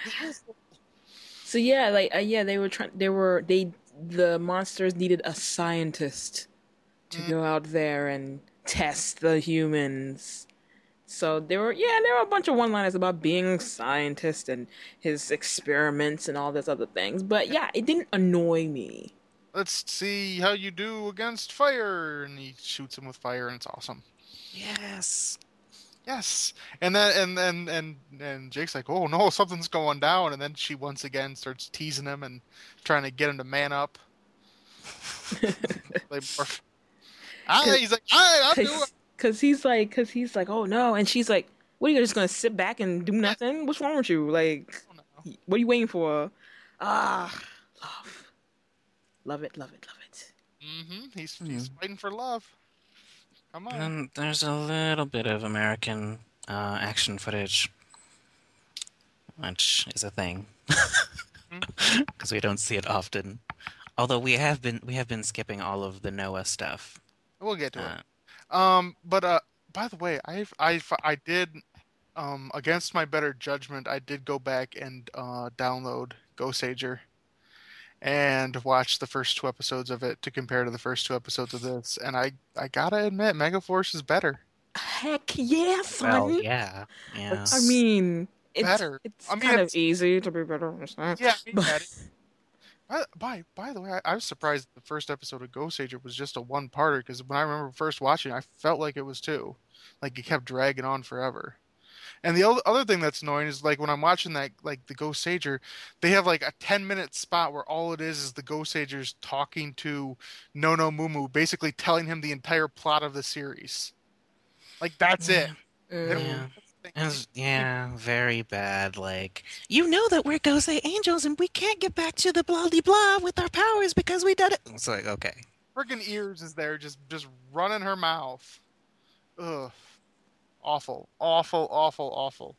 So yeah, like yeah, the monsters needed a scientist to Mm, go out there and test the humans. So there were a bunch of one-liners about being a scientist and his experiments and all this other things. But yeah, it didn't annoy me. let's see how you do against fire, and he shoots him with fire, and it's awesome. Yes. Yes, and then and Jake's like, oh no, something's going down, and then she once again starts teasing him and trying to get him to man up. Like, he's like, I'll do it. Cause he's like, oh no, and she's like, what are you just gonna sit back and do Yeah. nothing? What's wrong with you? Like, Oh, no. what are you waiting for? Ah, love it, love it, love it. He's fighting for love. Come And on. then there's a little bit of American action footage, which is a thing Mhm. because we don't see it often. Although we have been skipping all of the Noah stuff. We'll get to it. Uh, But by the way, I did against my better judgment, I did go back and download Go Sager and watch the first two episodes of it to compare to the first two episodes of this, and I gotta admit, Megaforce is better. Heck yeah, well, son. yeah, yeah. I It's mean, it's better. it's I mean, kind of it's easy to be better, yeah. I mean, but that by the way, I was surprised the first episode of Ghost Sager was just a one-parter because when I remember first watching, I felt like it was two, like it kept dragging on forever. And the other thing that's annoying is like when I'm watching that, like the Ghost Sager, they have like a 10-minute spot where all it is the Ghost Sagers talking to Nono Mumu, basically telling him the entire plot of the series. Like that's it. Yeah, They don't. yeah. That's It was, yeah, very bad. Like, you know that we're Gosei Angels and we can't get back to the blah de blah with our powers because we did it. It's like, okay. Friggin' Ears is there just running her mouth. Ugh. Awful. Awful, awful, awful.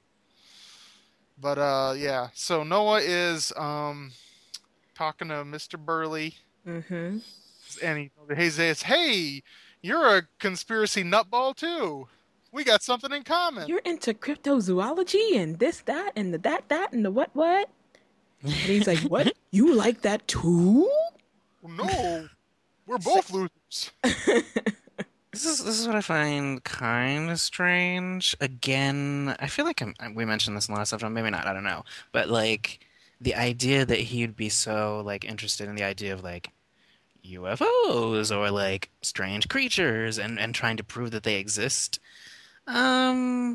But yeah. So Noah is talking to Mr. Burley mm-hmm. and he says, "Hey, you're a conspiracy nutball too. We got something in common." You're into cryptozoology and this, that, and the that, and the what? And he's like, what? You like that too? No, we're both losers. This is what I find kind of strange. Again, I feel like we mentioned this in the last episode, maybe not, I don't know. But like the idea that he'd be so like interested in the idea of like UFOs or like strange creatures and trying to prove that they exist. Um,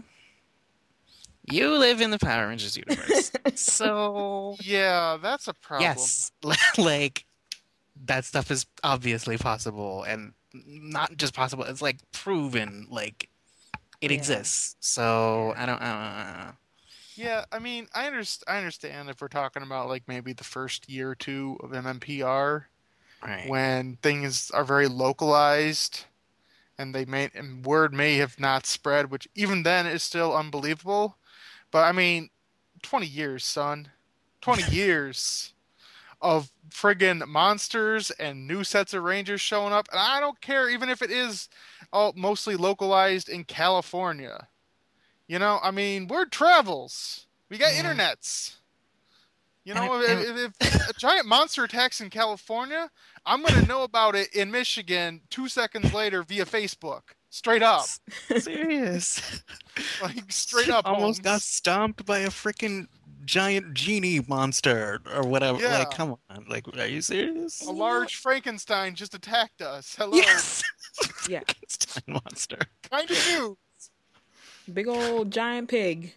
you live in the Power Rangers universe. So, Yeah, that's a problem. yes, like that stuff is obviously possible and not just possible, it's like proven, like it Yeah. exists. So, Yeah. I don't. Yeah, I mean, I understand if we're talking about like maybe the first year or two of MMPR Right. when things are very localized and word may have not spread, which even then is still unbelievable. But I mean, 20 years, son. 20 years of friggin' monsters and new sets of Rangers showing up. And I don't care even if it is all mostly localized in California. I mean, word travels. We got Yeah. internets. And it- If a giant monster attacks in California, I'm going to know about it in Michigan 2 seconds later via Facebook. Straight up. Serious. Like, straight up, Almost got Holmes. stomped by a freaking giant genie monster or whatever. Yeah. Like, come on. Like, are you serious? A large Frankenstein just attacked us. Hello. Yes. Yeah. Frankenstein monster. Kind of new. Big old giant pig.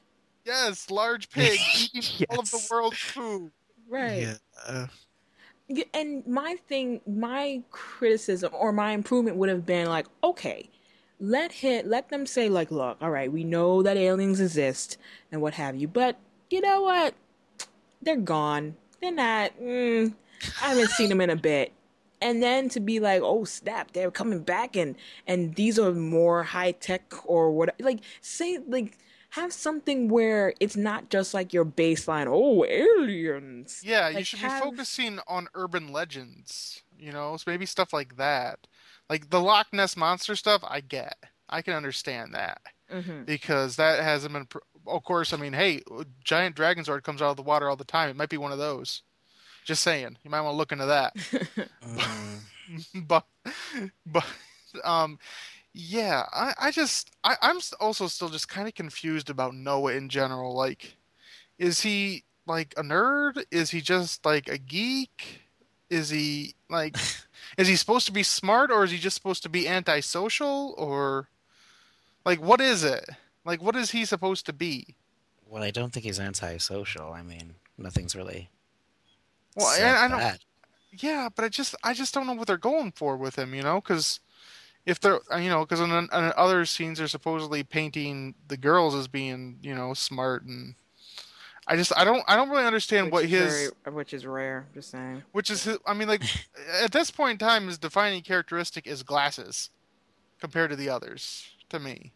Yes, large pig eating all of the Yes. world's food. Right. Yeah. And my criticism or my improvement would have been like, okay, let them say like, look, all right, we know that aliens exist and what have you, but you know what? They're gone. They're not. I haven't seen them in a bit. And then to be like, oh snap, they're coming back, and these are more high tech or what? Like say like have something where it's not just like your baseline. Oh, aliens. Yeah, you Like should be have focusing on urban legends, so maybe stuff like that. Like the Loch Ness monster stuff, I get. I can understand that hmm because that hasn't been. Of course, I mean, hey, giant dragon sword comes out of the water all the time. It might be one of those. Just saying, you might want to look into that. Mm. But, but, um, yeah, I'm also still just kind of confused about Noah in general. Like, is he like a nerd? Is he just like a geek? Is he like, is he supposed to be smart or is he just supposed to be antisocial or like what is it? Like, what is he supposed to be? Well, I don't think he's antisocial. I mean, nothing's really Well, said I don't. that. Yeah, but I just don't know what they're going for with him. Because if they're because in other scenes they're supposedly painting the girls as being smart and I don't really understand what his which is rare. Just saying. which is his, I mean like at this point in time his defining characteristic is glasses compared to the others to me.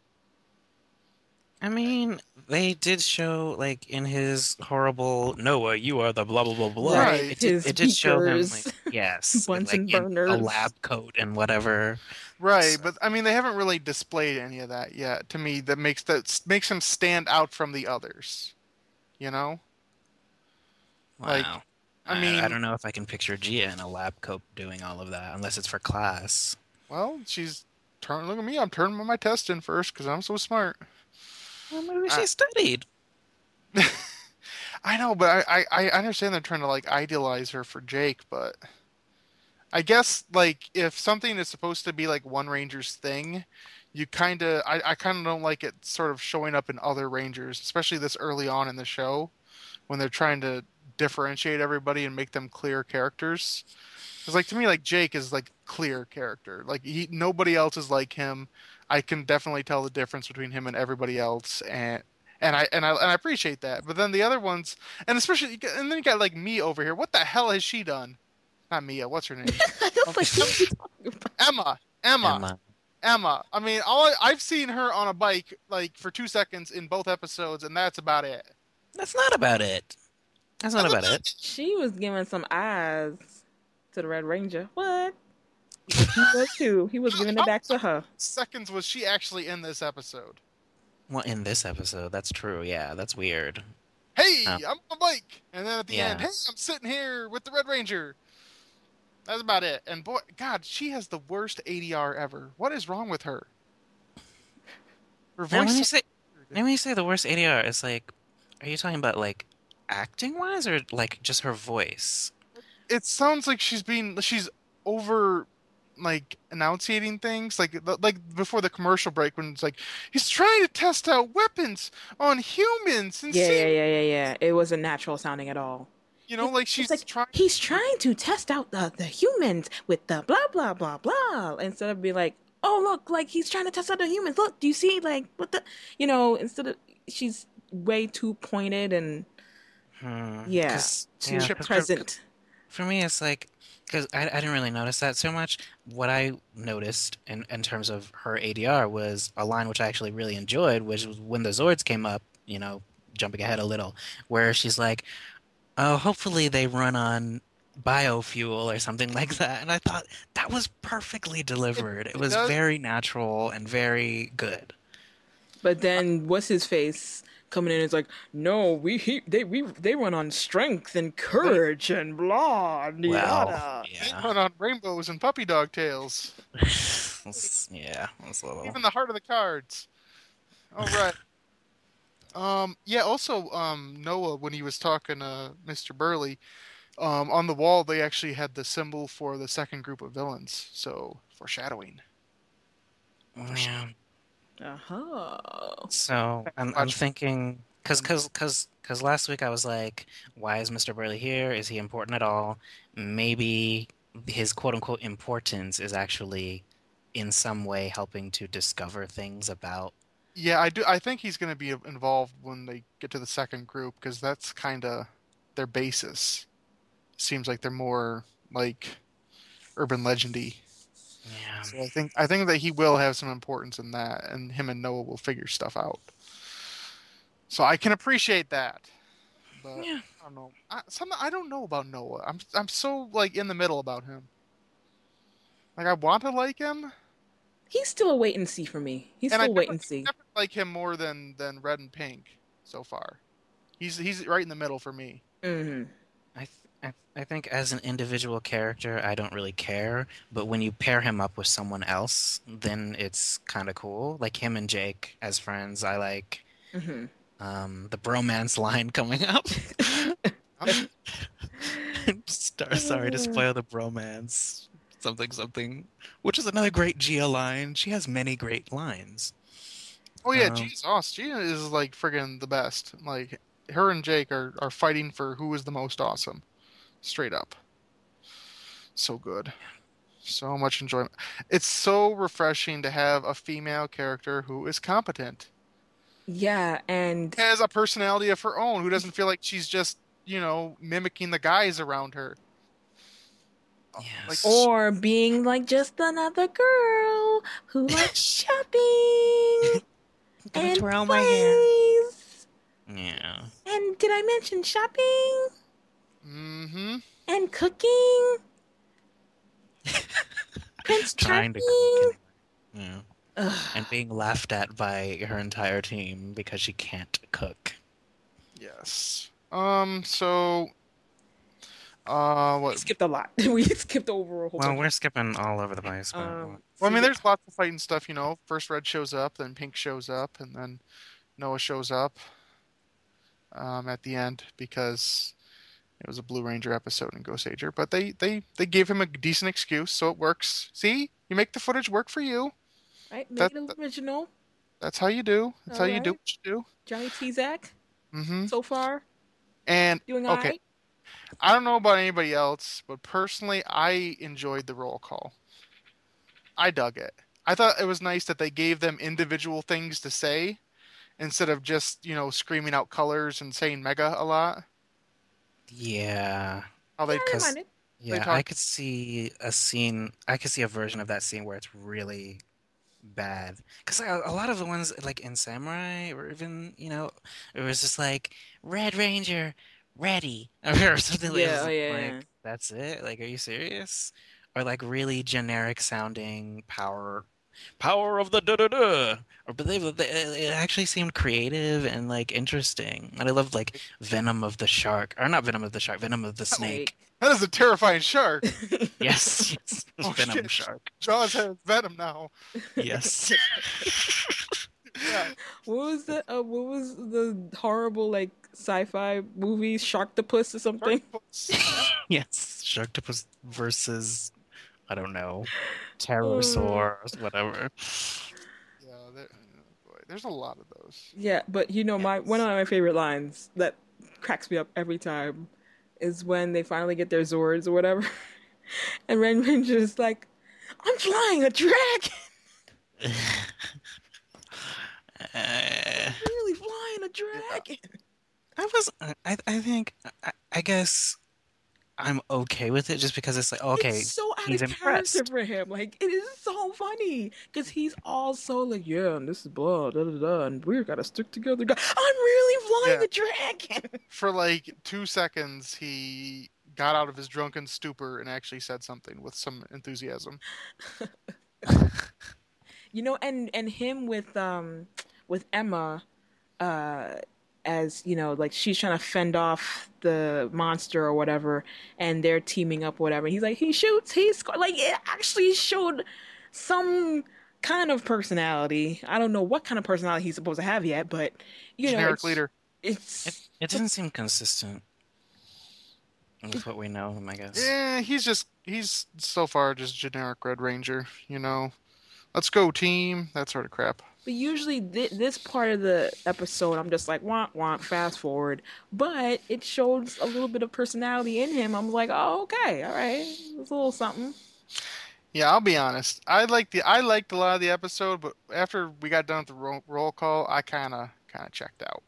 I mean, they did show like in his horrible Noah, you are the blah blah blah blah. Right, Right, his It did show him like beakers, yes, with like Bunsen in a burners. lab coat and whatever. right, So, but I mean they haven't really displayed any of that yet to me that makes him stand out from the others. You know, like wow. I I mean, don't know if I can picture Gia in a lab coat doing all of that unless it's for class. well, she's turn. Look at me, I'm turning my test in first because I'm so smart. Well, maybe I, she studied. I know, but I understand they're trying to like idealize her for Jake, but I guess like if something is supposed to be like one Ranger's thing, I kind of don't like it sort of showing up in other Rangers, especially this early on in the show when they're trying to differentiate everybody and make them clear characters. Because like to me, like Jake is like clear character. Like nobody else is like him. I can definitely tell the difference between him and everybody else, and I appreciate that. But then the other ones, and especially, and then you got like Mia over here. What the hell has she done? Not Mia. What's her name? I was Um, like, what are you talking about? Emma. Emma. Emma. Emma. I mean, I've seen her on a bike like for 2 seconds in both episodes, and that's about it. That's not about it. That's not That's about about it. She was giving some eyes to the Red Ranger. What? He was too. He was giving it How back to her. seconds was she actually in this episode? Well, in this episode, that's true. Yeah, that's weird. Hey, Oh, I'm on a bike. And then at the end, yeah. hey, I'm sitting here with the Red Ranger. That's about it. And boy, God, she has the worst ADR ever. What is wrong with her? Her Now, voice. when you say the worst ADR, it's like, are you talking about like acting wise or like just her voice? It sounds like she's over like enunciating things like before the commercial break when it's like he's trying to test out weapons on humans and Yeah, yeah, see yeah, yeah, yeah. It wasn't natural sounding at all. like It's she's like trying. he's trying to test out the humans with the blah blah blah blah instead of being like, oh look, like he's trying to test out the humans. Look, do you see like what the instead of she's way too pointed and yeah, Because too yeah, Chip. present. for me, it's like because I didn't really notice that so much. What I noticed in terms of her ADR was a line which I actually really enjoyed, which was when the Zords came up. Jumping ahead a little, where she's like, "Oh, hopefully they run on biofuel or something like that." And I thought that was perfectly It, delivered. It it was does. very natural and very good. But then what's his face coming in is like, no, they run on strength and They, courage and blah and Well, yada. they yeah. run on rainbows and puppy dog tails. Yeah, that's a little. Even the heart of the cards. All right. Yeah. Also, Noah, when he was talking to Mr. Burley, on the wall they actually had the symbol for the second group of villains. So foreshadowing. Yeah. Uh-huh. So I'm Watch. thinking Cause last week I was like, why is Mr. Burley here? Is he important at all? Maybe his quote unquote importance is actually in some way helping to discover things about. Yeah, I do. I think he's going to be involved when they get to the second group because that's kind of their basis. Seems like they're more like urban legendy. Yeah. So I think that he will have some importance in that, and him and Noah will figure stuff out. So I can appreciate that, but Yeah. I don't know. I don't know about Noah. I'm so like in the middle about him. Like I want to like him, He's still a wait and see for me. He's and I still wait definitely, and see. definitely like him more than Red and Pink so far. He's right in the middle for me. Hmm. I think as an individual character, I don't really care, but when you pair him up with someone else, then it's kind of cool. Like him and Jake as friends, I like Hmm. the bromance line coming up. I'm- Sorry to spoil the bromance. Something something, which is another great Gia line. She has many great lines. oh yeah, Um, Gina's awesome. Gina is like friggin' the best. Like her and Jake are fighting for who is the most awesome. Straight up. So good. So much enjoyment. It's so refreshing to have a female character who is competent, Yeah, and has a personality of her own, who doesn't feel like she's just, mimicking the guys around her. Like, yes. or being like just another girl who likes shopping I'm gonna and twirl my hair. plays. Yeah. And did I mention shopping mm-hmm. and cooking? Prince Trying to Charming. cook. Yeah. Ugh. And being laughed at by her entire team because she can't cook. Yes. So, We what? skipped a lot. We skipped over a whole Well, bunch. we're skipping all over the place, but Well, So I mean, yeah. there's lots of fighting stuff, First Red shows up, then Pink shows up, and then Noah shows up at the end because it was a Blue Ranger episode in Ghost Ager. But they gave him a decent excuse, so it works. See, you make the footage work for you. Right, make That, it original. that's how you do. That's how All you do right. what you Johnny Tezak, do. Mm-hmm. so far, And doing all okay, right. I don't know about anybody else, but personally, I enjoyed the roll call. I dug it. I thought it was nice that they gave them individual things to say instead of just, screaming out colors and saying mega a lot. yeah. How Yeah, they I didn't Because mind it. they yeah, talk. I could see a version of that scene where it's really bad. Because a lot of the ones like in Samurai, or even it was just like Red Ranger, ready, or something. It Yeah, was oh yeah, yeah. like that's it. Like, are you serious? Or like really generic sounding power of the da da da. Or but it actually seemed creative and like interesting. And I loved like Venom of the Shark, or not Venom of the Shark, Venom of the Snake. Snake. That is a terrifying shark. Yes, yes, Oh Venom shit! Shark. Jaws has venom now. Yes. Yeah. What was the horrible like sci-fi movie Sharktopus or something? Sharktopus. Yes, Sharktopus versus I don't know, Uh, Pterosaur, whatever. Yeah. Boy, there's a lot of those. yeah, but my one Yes. of my favorite lines that cracks me up every time is when they finally get their Zords or whatever, and Red Ranger's like, "I'm flying a dragon, Uh, really flying a Yeah. dragon." I was, I think, I guess I'm okay with it just because it's like, It's okay, so out he's of character impressed. for him. Like it is so funny because he's all so like, yeah, and this is blah da da da, and we're gotta stick together. I'm really flying Yeah. a dragon. For like 2 seconds, he got out of his drunken stupor and actually said something with some enthusiasm. And him with Emma, uh, as like she's trying to fend off the monster or whatever, and they're teaming up, whatever. He's like, he shoots, like it actually showed some kind of personality. I don't know what kind of personality he's supposed to have yet, but Generic leader. It it's it doesn't seem consistent with what we know him, I guess. Yeah, he's so far just generic Red Ranger. Let's go team, that sort of crap. But usually this part of the episode, I'm just like, want, fast forward. But it shows a little bit of personality in him. I'm like, oh, okay, all right, it's a little something. Yeah, I'll be honest. I liked a lot of the episode, but after we got done with the roll call, I kind of checked out.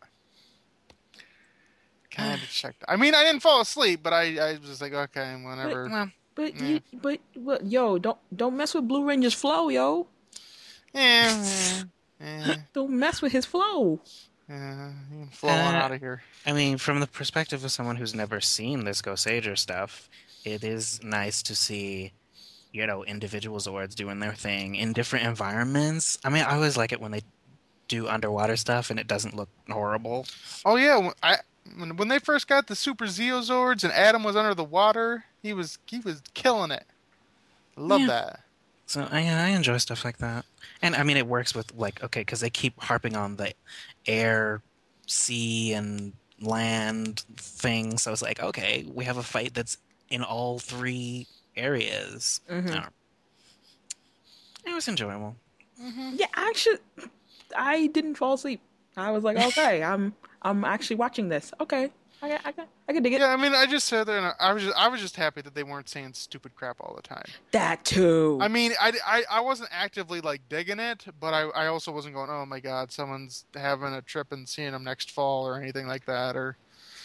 Kind of checked. I mean, I didn't fall asleep, but I was just like, okay, But whenever. Well, Yeah. yo, don't mess with Blue Ranger's flow, yo. Yeah, yeah, Don't mess with his flow. yeah. You can flow on uh, out of here. I mean, from the perspective of someone who's never seen this Ghost stuff, it is nice to see, individual Zords doing their thing in different environments. I mean, I always like it when they do underwater stuff and it doesn't look horrible. Oh yeah, when they first got the Super Zeozords and Adam was under the water, he was killing it. I love Yeah. that. So I enjoy stuff like that. And I mean, it works with like, okay, because they keep harping on the air, sea, and land thing. So it's like, okay, we have a fight that's in all three areas. I don't Hmm. know. It was enjoyable. Hmm. Yeah, actually, I didn't fall asleep. I was like, okay, I'm actually watching this. Okay, I can dig it. Yeah, I mean, I just sat there and I was just happy that they weren't saying stupid crap all the time. That I too. mean, I wasn't actively like digging it, but I also wasn't going, oh my God, someone's having a trip and seeing them next fall or anything like that. Or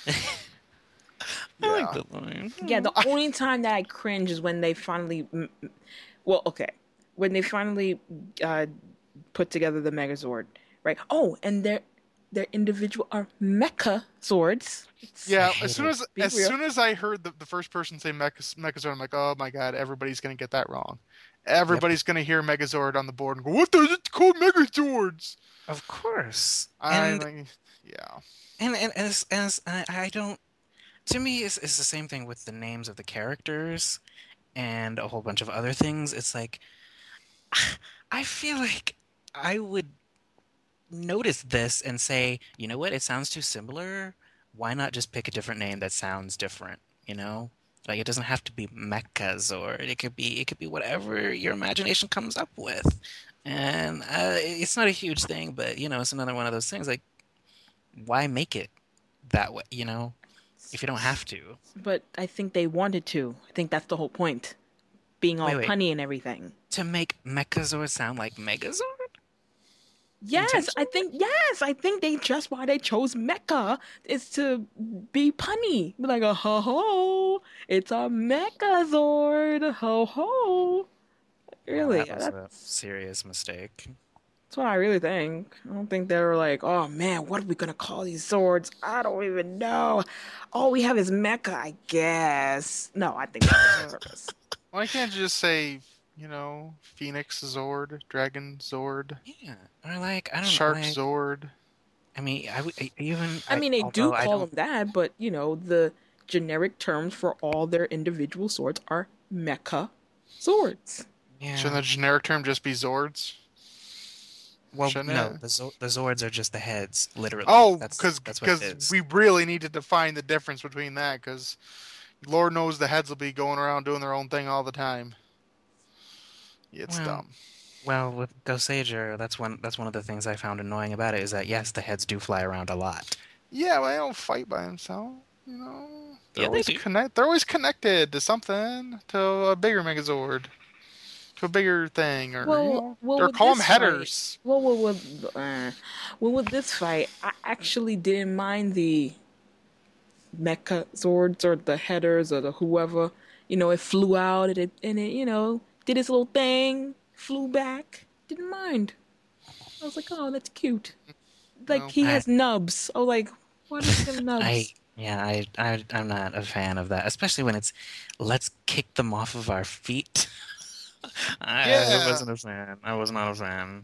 I like yeah, the line. Yeah, the only time that I cringe is when they finally, well, okay, when they finally uh, put together the Megazord, right? Oh, and their individual are mecha swords. I yeah. As hate soon it. as Be as real. soon as I heard the first person say Megazord, I'm like, oh my God, everybody's gonna get that wrong. Everybody's gonna hear Megazord on the board and go, what the? It's called Megazords. Of course. I like, yeah. And as I don't. To me, it's the same thing with the names of the characters and a whole bunch of other things. It's like I feel like I would notice this and say, you know what, it sounds too similar. Why not just pick a different name that sounds different, you know? Like it doesn't have to be Mechazord. It could be whatever your imagination comes up with. And it's not a huge thing, but it's another one of those things. Like, why make it that way? If you don't have to. But I think they wanted to. I think that's the whole point. Being all Wait. punny and everything. To make Mechazord sound like Megazord? Yes, I think they just why they chose Mecha is to be punny. Be like a ho ho, it's a Mechazord, ho ho. Yeah, Really, that was a serious mistake. that's what I really think. I don't think they were like, oh man, what are we gonna call these swords? I don't even know. All we have is Mecha, I guess. No, I think that was purpose. Why can't you just say, Phoenix Zord, Dragon Zord, Yeah, or like I don't know. Shark Like, Zord? I mean, even I mean, they do although I call don't. them that, but the generic terms for all their individual swords are Mecha swords. Shouldn't the Yeah. generic term just be Zords? Well, Shouldn't no, it? the Zords are just the heads, literally. Oh, That's what it because is. we really need to define the difference between that, because Lord knows the heads will be going around doing their own thing all the time. It's Well, dumb. well, with Gosager, that's one of the things I found annoying about it is that yes, the heads do fly around a lot. Yeah, well, they don't fight by themselves. They're Yeah, they always do. They're always connected to something, to a bigger Megazord, to a bigger thing, or Well, or with call them this fight, headers. well, with this fight, I actually didn't mind the mecha swords or the headers or the whoever. It flew out and it did its little thing, flew back. Didn't mind. I was like, oh, that's cute. Like No. he I has nubs. I was like, why does he have I nubs? yeah, I'm not a fan of that, especially when it's let's kick them off of our feet. I Yeah. wasn't a fan. I was not a fan.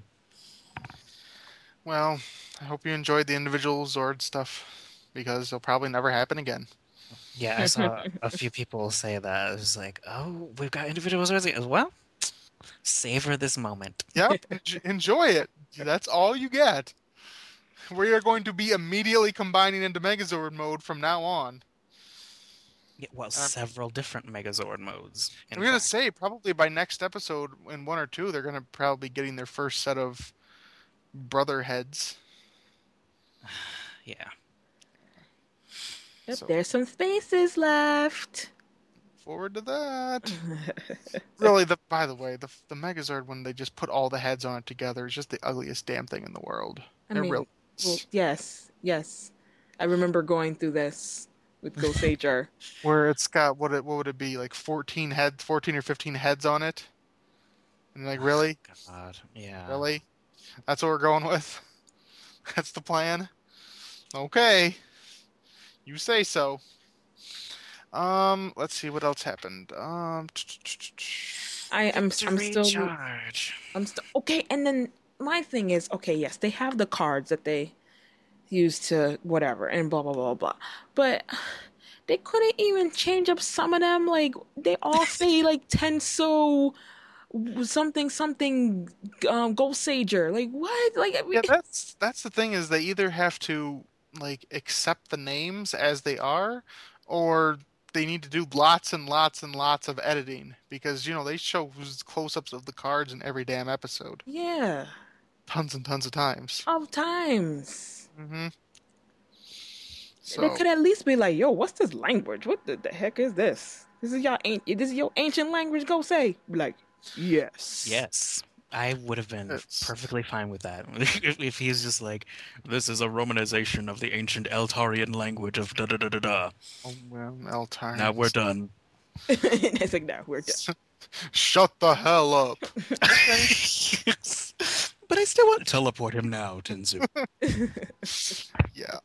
Well, I hope you enjoyed the individual Zord stuff, because it'll probably never happen again. Yeah, I saw a few people say that. It was like, oh, we've got individuals already. As well, savor this moment. Yep, enjoy it. That's all you get. We are going to be immediately combining into Megazord mode from now on. Yeah, well, Um, several different Megazord modes, I'm in gonna fact. say probably by next episode, in one or two, they're gonna probably be getting their first set of brother heads. Yeah. Yep, So there's some spaces left. forward to that. Really, by the way, the Megazord when they just put all the heads on it together is just the ugliest damn thing in the world. I It mean, really well, is. yes, yes. I remember going through this with Go Sager. Where it's got what would it be like 14 or 15 heads on it, and like Oh, really, God. Yeah. really, that's what we're going with. That's the plan. Okay, you say so. Let's see what else happened. I'm Victory still charge. okay. And then my thing is, okay, yes, they have the cards that they use to whatever and blah blah blah blah. But they couldn't even change up some of them. Like they all say like Tenso something something Go Sager. Like what? Like I mean, Yeah, that's the thing is they either have to like accept the names as they are, or they need to do lots and lots and lots of editing because they show close-ups of the cards in every damn episode, yeah, tons and tons of times. of times. Hmm. They So could at least be like, "Yo, what's this language? What the heck is this? This is your ancient language. Go say." Be like, yes. Yes. I would have been it's perfectly fine with that. If he's just like, this is a romanization of the ancient Eltarian language of da da da da da. oh well, Eltar. Now we're done. And it's like, no, we're done. Shut the hell up. Okay. Yes. But I still want to teleport him now, Tenzu. Yeah.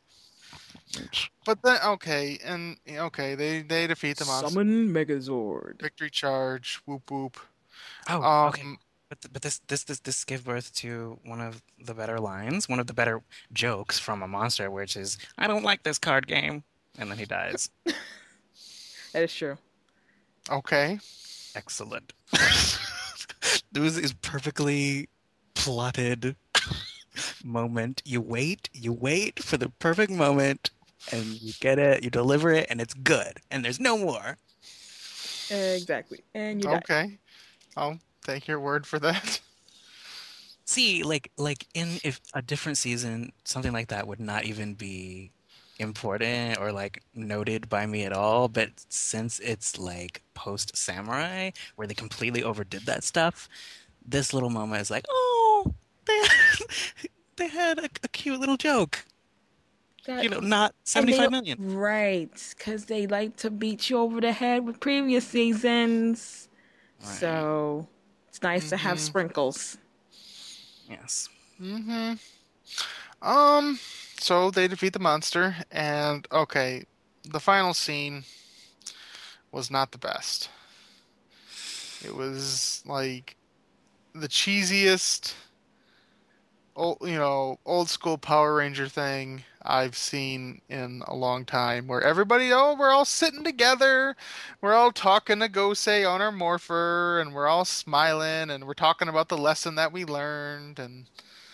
But then okay, they defeat the monster. Summon Megazord. Victory charge. Whoop whoop. Oh, okay. Um. But this gave birth to one of the better lines, one of the better jokes from a monster, which is, "I don't like this card game," and then he dies. That is true. Okay. Excellent. This is perfectly plotted moment. You wait for the perfect moment, and you get it, you deliver it, and it's good, and there's no more. Exactly. And you die. Okay. I'll take your word for that. See, like in if a different season, something like that would not even be important or like noted by me at all. But since it's like post Samurai, where they completely overdid that stuff, this little moment is like, oh, they they had a cute little joke. That, Not and they 75 million. right, because they like to beat you over the head with previous seasons. Right. So it's nice to have Hmm. sprinkles. Yes. Hmm. Um. So they defeat the monster, and okay, the final scene was not the best. It was like the cheesiest, old school Power Ranger thing I've seen in a long time. Where everybody, we're all sitting together, we're all talking to Gosei on our Morpher, and we're all smiling, and we're talking about the lesson that we learned, and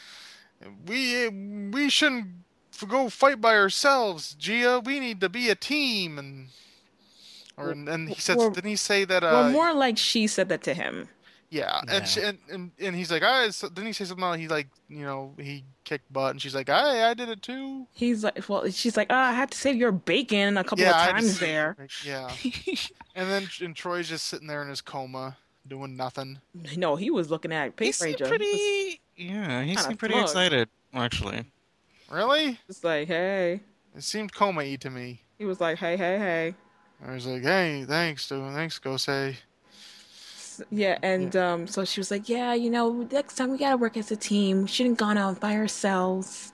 we shouldn't go fight by ourselves, Gia. We need to be a team, and he said, Well, didn't he say that? well, more like she said that to him. Yeah, and Yeah. and he's like, didn't he say something about he like, he kicked butt, and she's like, I did it too. He's like, well, she's like, I had to save your bacon a couple Yeah, of I had to times say, there. yeah, and Troy's just sitting there in his coma doing nothing. No, he was looking at He Pink seemed Ranger. pretty. Yeah, he Kind seemed of pretty smug. excited, actually. Really? Just like, hey. It seemed coma-y to me. He was like, hey, hey, hey. I was like, hey, thanks, dude, thanks, Gosei. Yeah, Yeah. and so she was like, yeah, next time we gotta work as a team. We shouldn't have gone out by ourselves,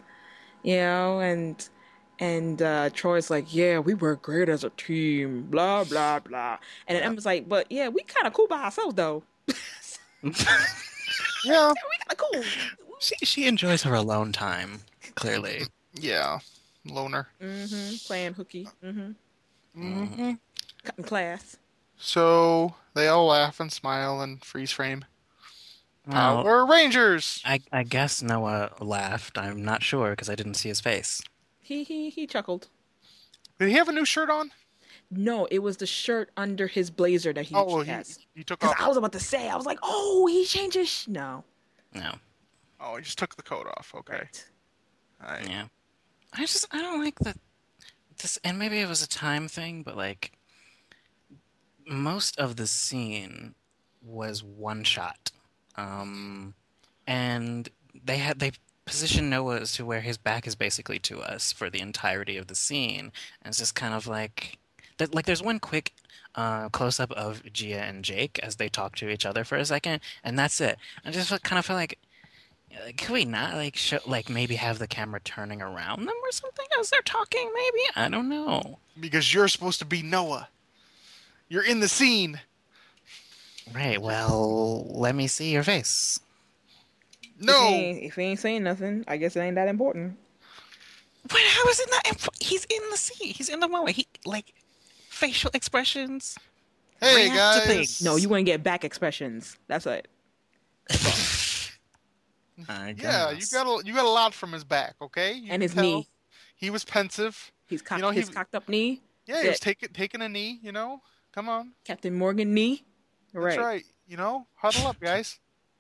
and Troy's like, yeah, we work great as a team, blah blah blah. And then Yeah. Emma's like, but yeah, we kind of cool by ourselves though. Yeah. We kind of cool. She enjoys her alone time, clearly. Yeah. Loner. Playing hooky. Hmm. Cutting class. So they all laugh and smile and freeze frame. Well, Power Rangers. I guess Noah laughed. I'm not sure because I didn't see his face. He chuckled. Did he have a new shirt on? No, it was the shirt under his blazer that he Oh, well, has. he took Because off. I was about to say, I was like, oh, he changed his. No. No. Oh, he just took the coat off. Okay. Right. Yeah. I don't like that this, and maybe it was a time thing, but like most of the scene was one shot. Um, and they positioned Noah as to where his back is basically to us for the entirety of the scene. And it's just kind of like that, like there's one quick close up of Gia and Jake as they talk to each other for a second, and that's it. I just kind of feel like could we not like show, like maybe have the camera turning around them or something as they're talking? Maybe I don't know. Because you're supposed to be Noah. You're in the scene. Right. Well, let me see your face. No. If he ain't saying nothing, I guess it ain't that important. But how is it not? He's in the scene. He's in the moment. He like facial expressions. Hey react to guys. things. No, you wouldn't get back expressions. That's it. I Yeah, guess. you got a lot from his back. Okay. You And can his tell. knee. He was pensive. His You know, his cocked up knee. Yeah, he was That's taking a knee. You know. Come on. Captain Morgan knee. That's right. You know, huddle up, guys.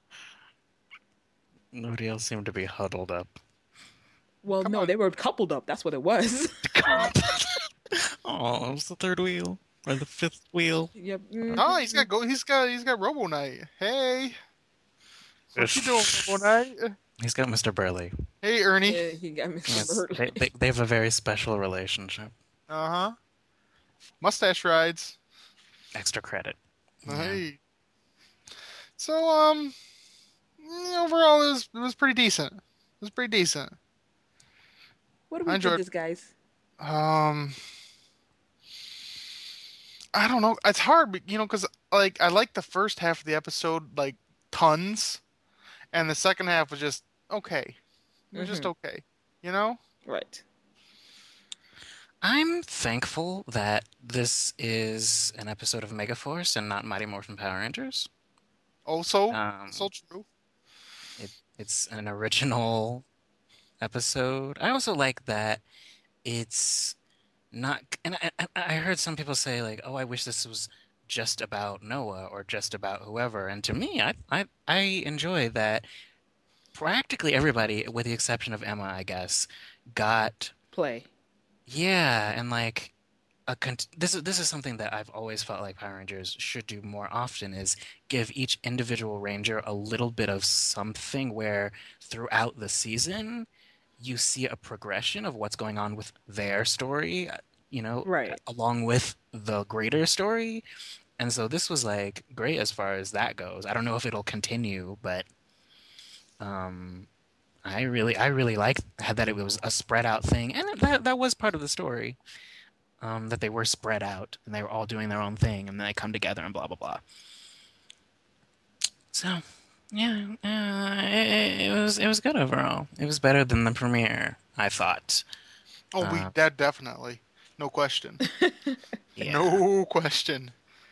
Nobody else seemed to be huddled up. Well, Come no, on. they were coupled up. That's what it was. Oh, it was the third wheel or the fifth wheel. Yep. Oh, he's got Robo Knight. Hey, what you doing, Robo Knight? He's got Mr. Burley. Hey, Ernie. Yeah, he got Mr. Yes, Bird. they have a very special relationship. Uh huh. Mustache rides. Extra credit. Yeah. Hey. So overall it was pretty decent. It was pretty decent. What do we I think enjoyed- this, guys? I don't know. It's hard, because like I like the first half of the episode like tons, and the second half was just okay. It was just okay. You know? Right. I'm thankful that this is an episode of Megaforce and not Mighty Morphin Power Rangers. Also, Um, so true. It's an original episode. I also like that it's not. And I heard some people say like, "Oh, I wish this was just about Noah or just about whoever." And to me, I enjoy that practically everybody, with the exception of Emma, I guess, got Play. yeah, and like this is something that I've always felt like Power Rangers should do more often is give each individual ranger a little bit of something where throughout the season you see a progression of what's going on with their story, Right. along with the greater story. And so this was like great as far as that goes. I don't know if it'll continue, but I really liked that it was a spread out thing, and that was part of the story. That they were spread out and they were all doing their own thing, and then they come together and blah blah blah. So, yeah, it was good overall. It was better than the premiere, I thought. Oh, that definitely, no question, Yeah. no question.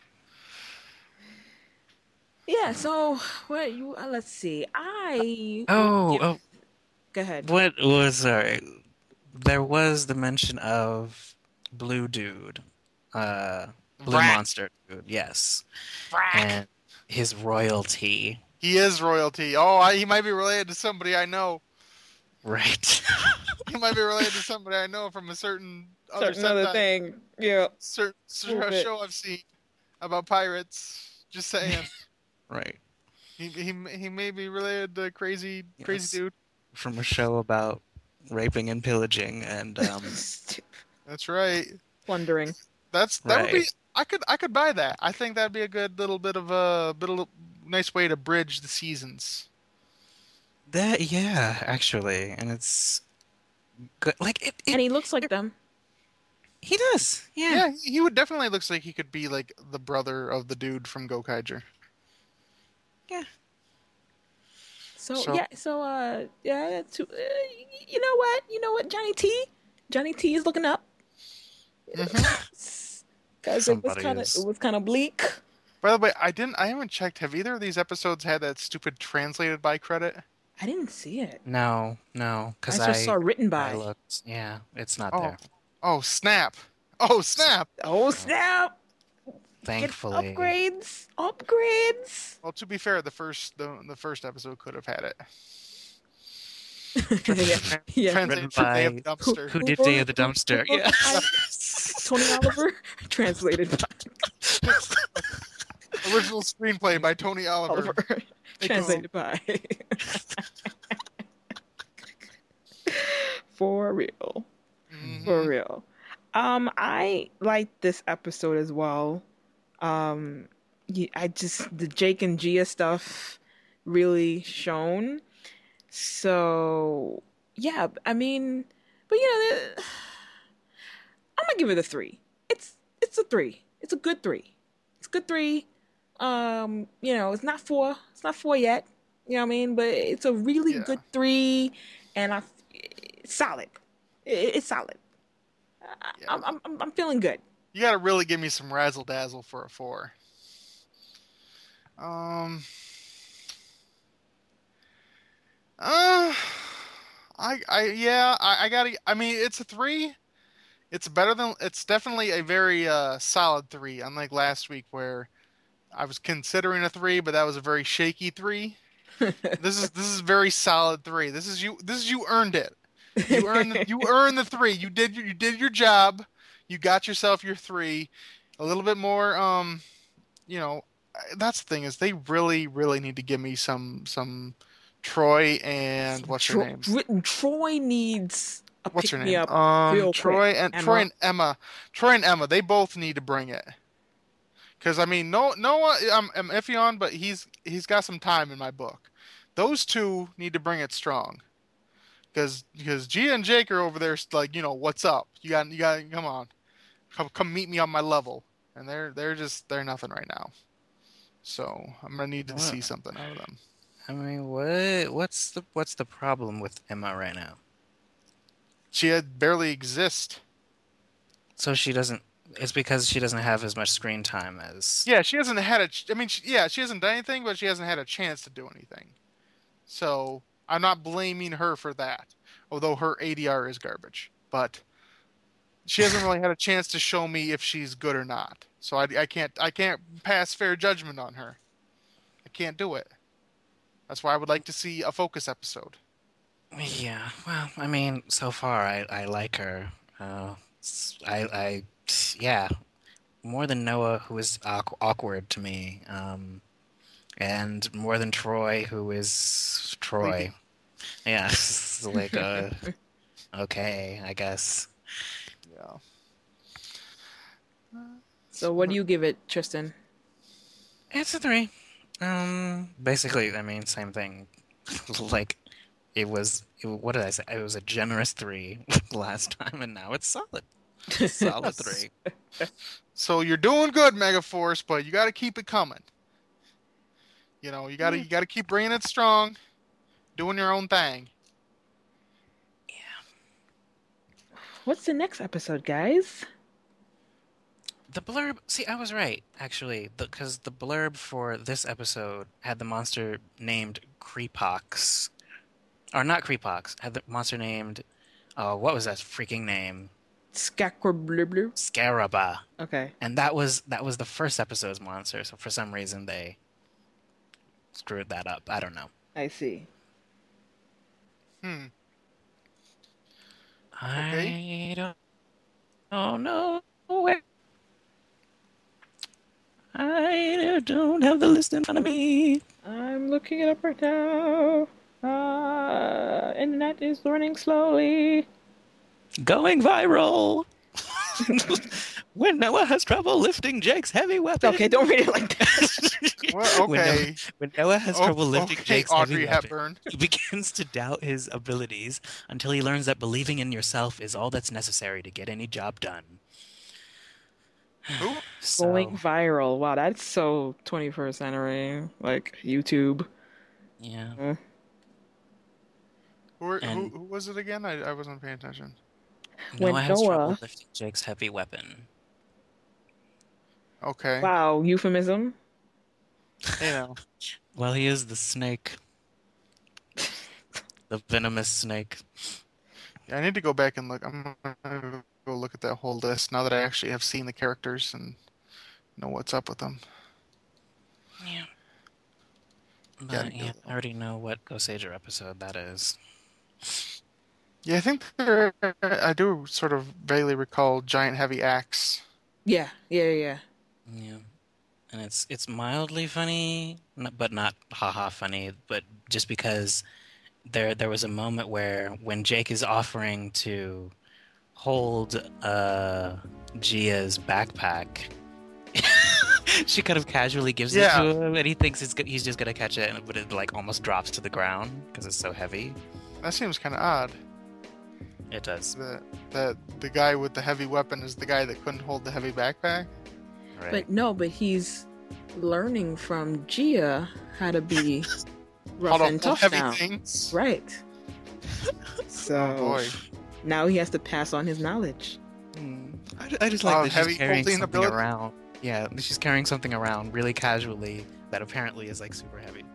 Yeah. So what you? Let's see. Oh, Go ahead. what was sorry? There was the mention of Blue Dude, Blue Brat. Monster Dude, yes, and his royalty, He is royalty. Oh, he might be related to somebody I know. right? He might be related to somebody I know from a certain other thing. Yeah. certain Little bit. show I've seen about pirates. Just saying. Right. He may be related to crazy Yes. dude. From a show about raping and pillaging, and That's right. Plundering. That would be. Right. I could buy that. I think that'd be a good little bit of nice way to bridge the seasons. yeah, actually, and it's good. Like And he looks like them. he does, yeah. Yeah, he would definitely looks like he could be like the brother of the dude from Gokaiger. Yeah. So So- yeah. So yeah. You know what? Johnny T is looking up. Because Somebody is. it was kind of bleak. By the way, I haven't checked. Have either of these episodes had that stupid translated by credit? I didn't see it. No, because I just saw written I by. looked. Yeah, it's not Oh, there. oh snap! Oh snap! Oh snap! Thankfully. Get upgrades. Well, to be fair, the first episode could have had it. Yeah, yeah. Written Translated for Day of by the Dumpster. who did Day of the Dumpster? Who Yeah. wrote Pirates? Tony Oliver, translated by Original screenplay by Tony Oliver. Oliver, translated by. For real, for Hmm. real. I liked this episode as well. I just the Jake and Gia stuff really shone. So yeah, I mean, but I'm gonna give it a three. It's a three. It's a good three. It's a good three. It's not four. It's not four yet. You know what I mean? But it's a really Yeah. good three, and it's solid. It's solid. Yeah. I'm feeling good. You got to really give me some razzle dazzle for a 4. Um. Uh. I gotta. I mean, it's a 3. It's better than. It's definitely a very solid 3. Unlike last week where I was considering a 3, but that was a very shaky 3. This is very solid 3. This is you earned it. You earned the 3. You did your job. You got yourself your 3. A little bit more. That's the thing is they really really need to give me some Troy and what's her name? Troy needs a What's her pick me name? up real Troy quick. and Emma. Troy and Emma. Troy and Emma. They both need to bring it. Because I mean, Noah, I'm iffy on, but he's got some time in my book. Those two need to bring it strong. Because Gia and Jake are over there like, what's up? You got come on, come meet me on my level, and they're nothing right now. So I'm gonna need to see What? something out of them. I mean, what's the problem with Emma right now? Gia barely exists. So she doesn't. It's because she doesn't have as much screen time as. Yeah, she hasn't had a. I mean, she hasn't done anything, but she hasn't had a chance to do anything. So I'm not blaming her for that, although her ADR is garbage. But she hasn't really had a chance to show me if she's good or not. So I can't pass fair judgment on her. I can't do it. That's why I would like to see a focus episode. Yeah, well, I mean, so far I like her. Yeah, more than Noah, who is awkward to me, and more than Troy, who is Troy. Sleepy. Yeah, it's like okay, I guess. Yeah. So what do you give it, Tristan? It's a 3. Basically, I mean, same thing. Like, what did I say? It was a generous 3 last time, and now it's solid. Solid 3. So you're doing good, Megaforce, but you got to keep it coming. You got to keep bringing it strong, doing your own thing. What's the next episode, guys? The blurb, see, I was right, actually, because the blurb for this episode had the monster named Creepox. Or not Creepox, had the monster named, what was that freaking name? Skakrblublu. Scaraba. Okay. And that was the first episode's monster, so for some reason they screwed that up. I don't know. I see. Okay. I don't know. I don't have the list in front of me. I'm looking it up right now. Internet is learning slowly. Going viral. When Noah has trouble lifting Jake's heavy weapon. Okay, don't read it like that. Well, okay. When Noah has trouble lifting Okay, Jake's Audrey heavy weapon, Hepburn. he begins to doubt his abilities until he learns that believing in yourself is all that's necessary to get any job done. Who? Going viral. Wow, that's so 21st century. Like YouTube. Yeah. Who was it again? I wasn't paying attention. When Noah has trouble Noah- lifting Jake's heavy weapon. Okay. Wow, euphemism. Well, he is the snake. The venomous snake. Yeah, I need to go back and look. I'm gonna go look at that whole list now that I actually have seen the characters and know what's up with them. Yeah. Gotta But do yeah, that. I already know what Gosager episode that is. Yeah, I think I do sort of vaguely recall Giant Heavy Axe. Yeah, yeah, yeah. Yeah. And it's mildly funny, but not haha funny, but just because there was a moment where when Jake is offering to hold Gia's backpack, she kind of casually gives it Yeah, to him, and he thinks he's just gonna catch it, but it like almost drops to the ground because it's so heavy. that seems kind of odd. It does, That the guy with the heavy weapon is the guy that couldn't hold the heavy backpack. right? But no, but he's learning from Gia how to be rough Hold and on, tough heavy now. things. Right. So Oh boy. now he has to pass on his knowledge. I just like that Heavy she's carrying holding something ability? around. Yeah, she's carrying something around really casually that apparently is like super heavy.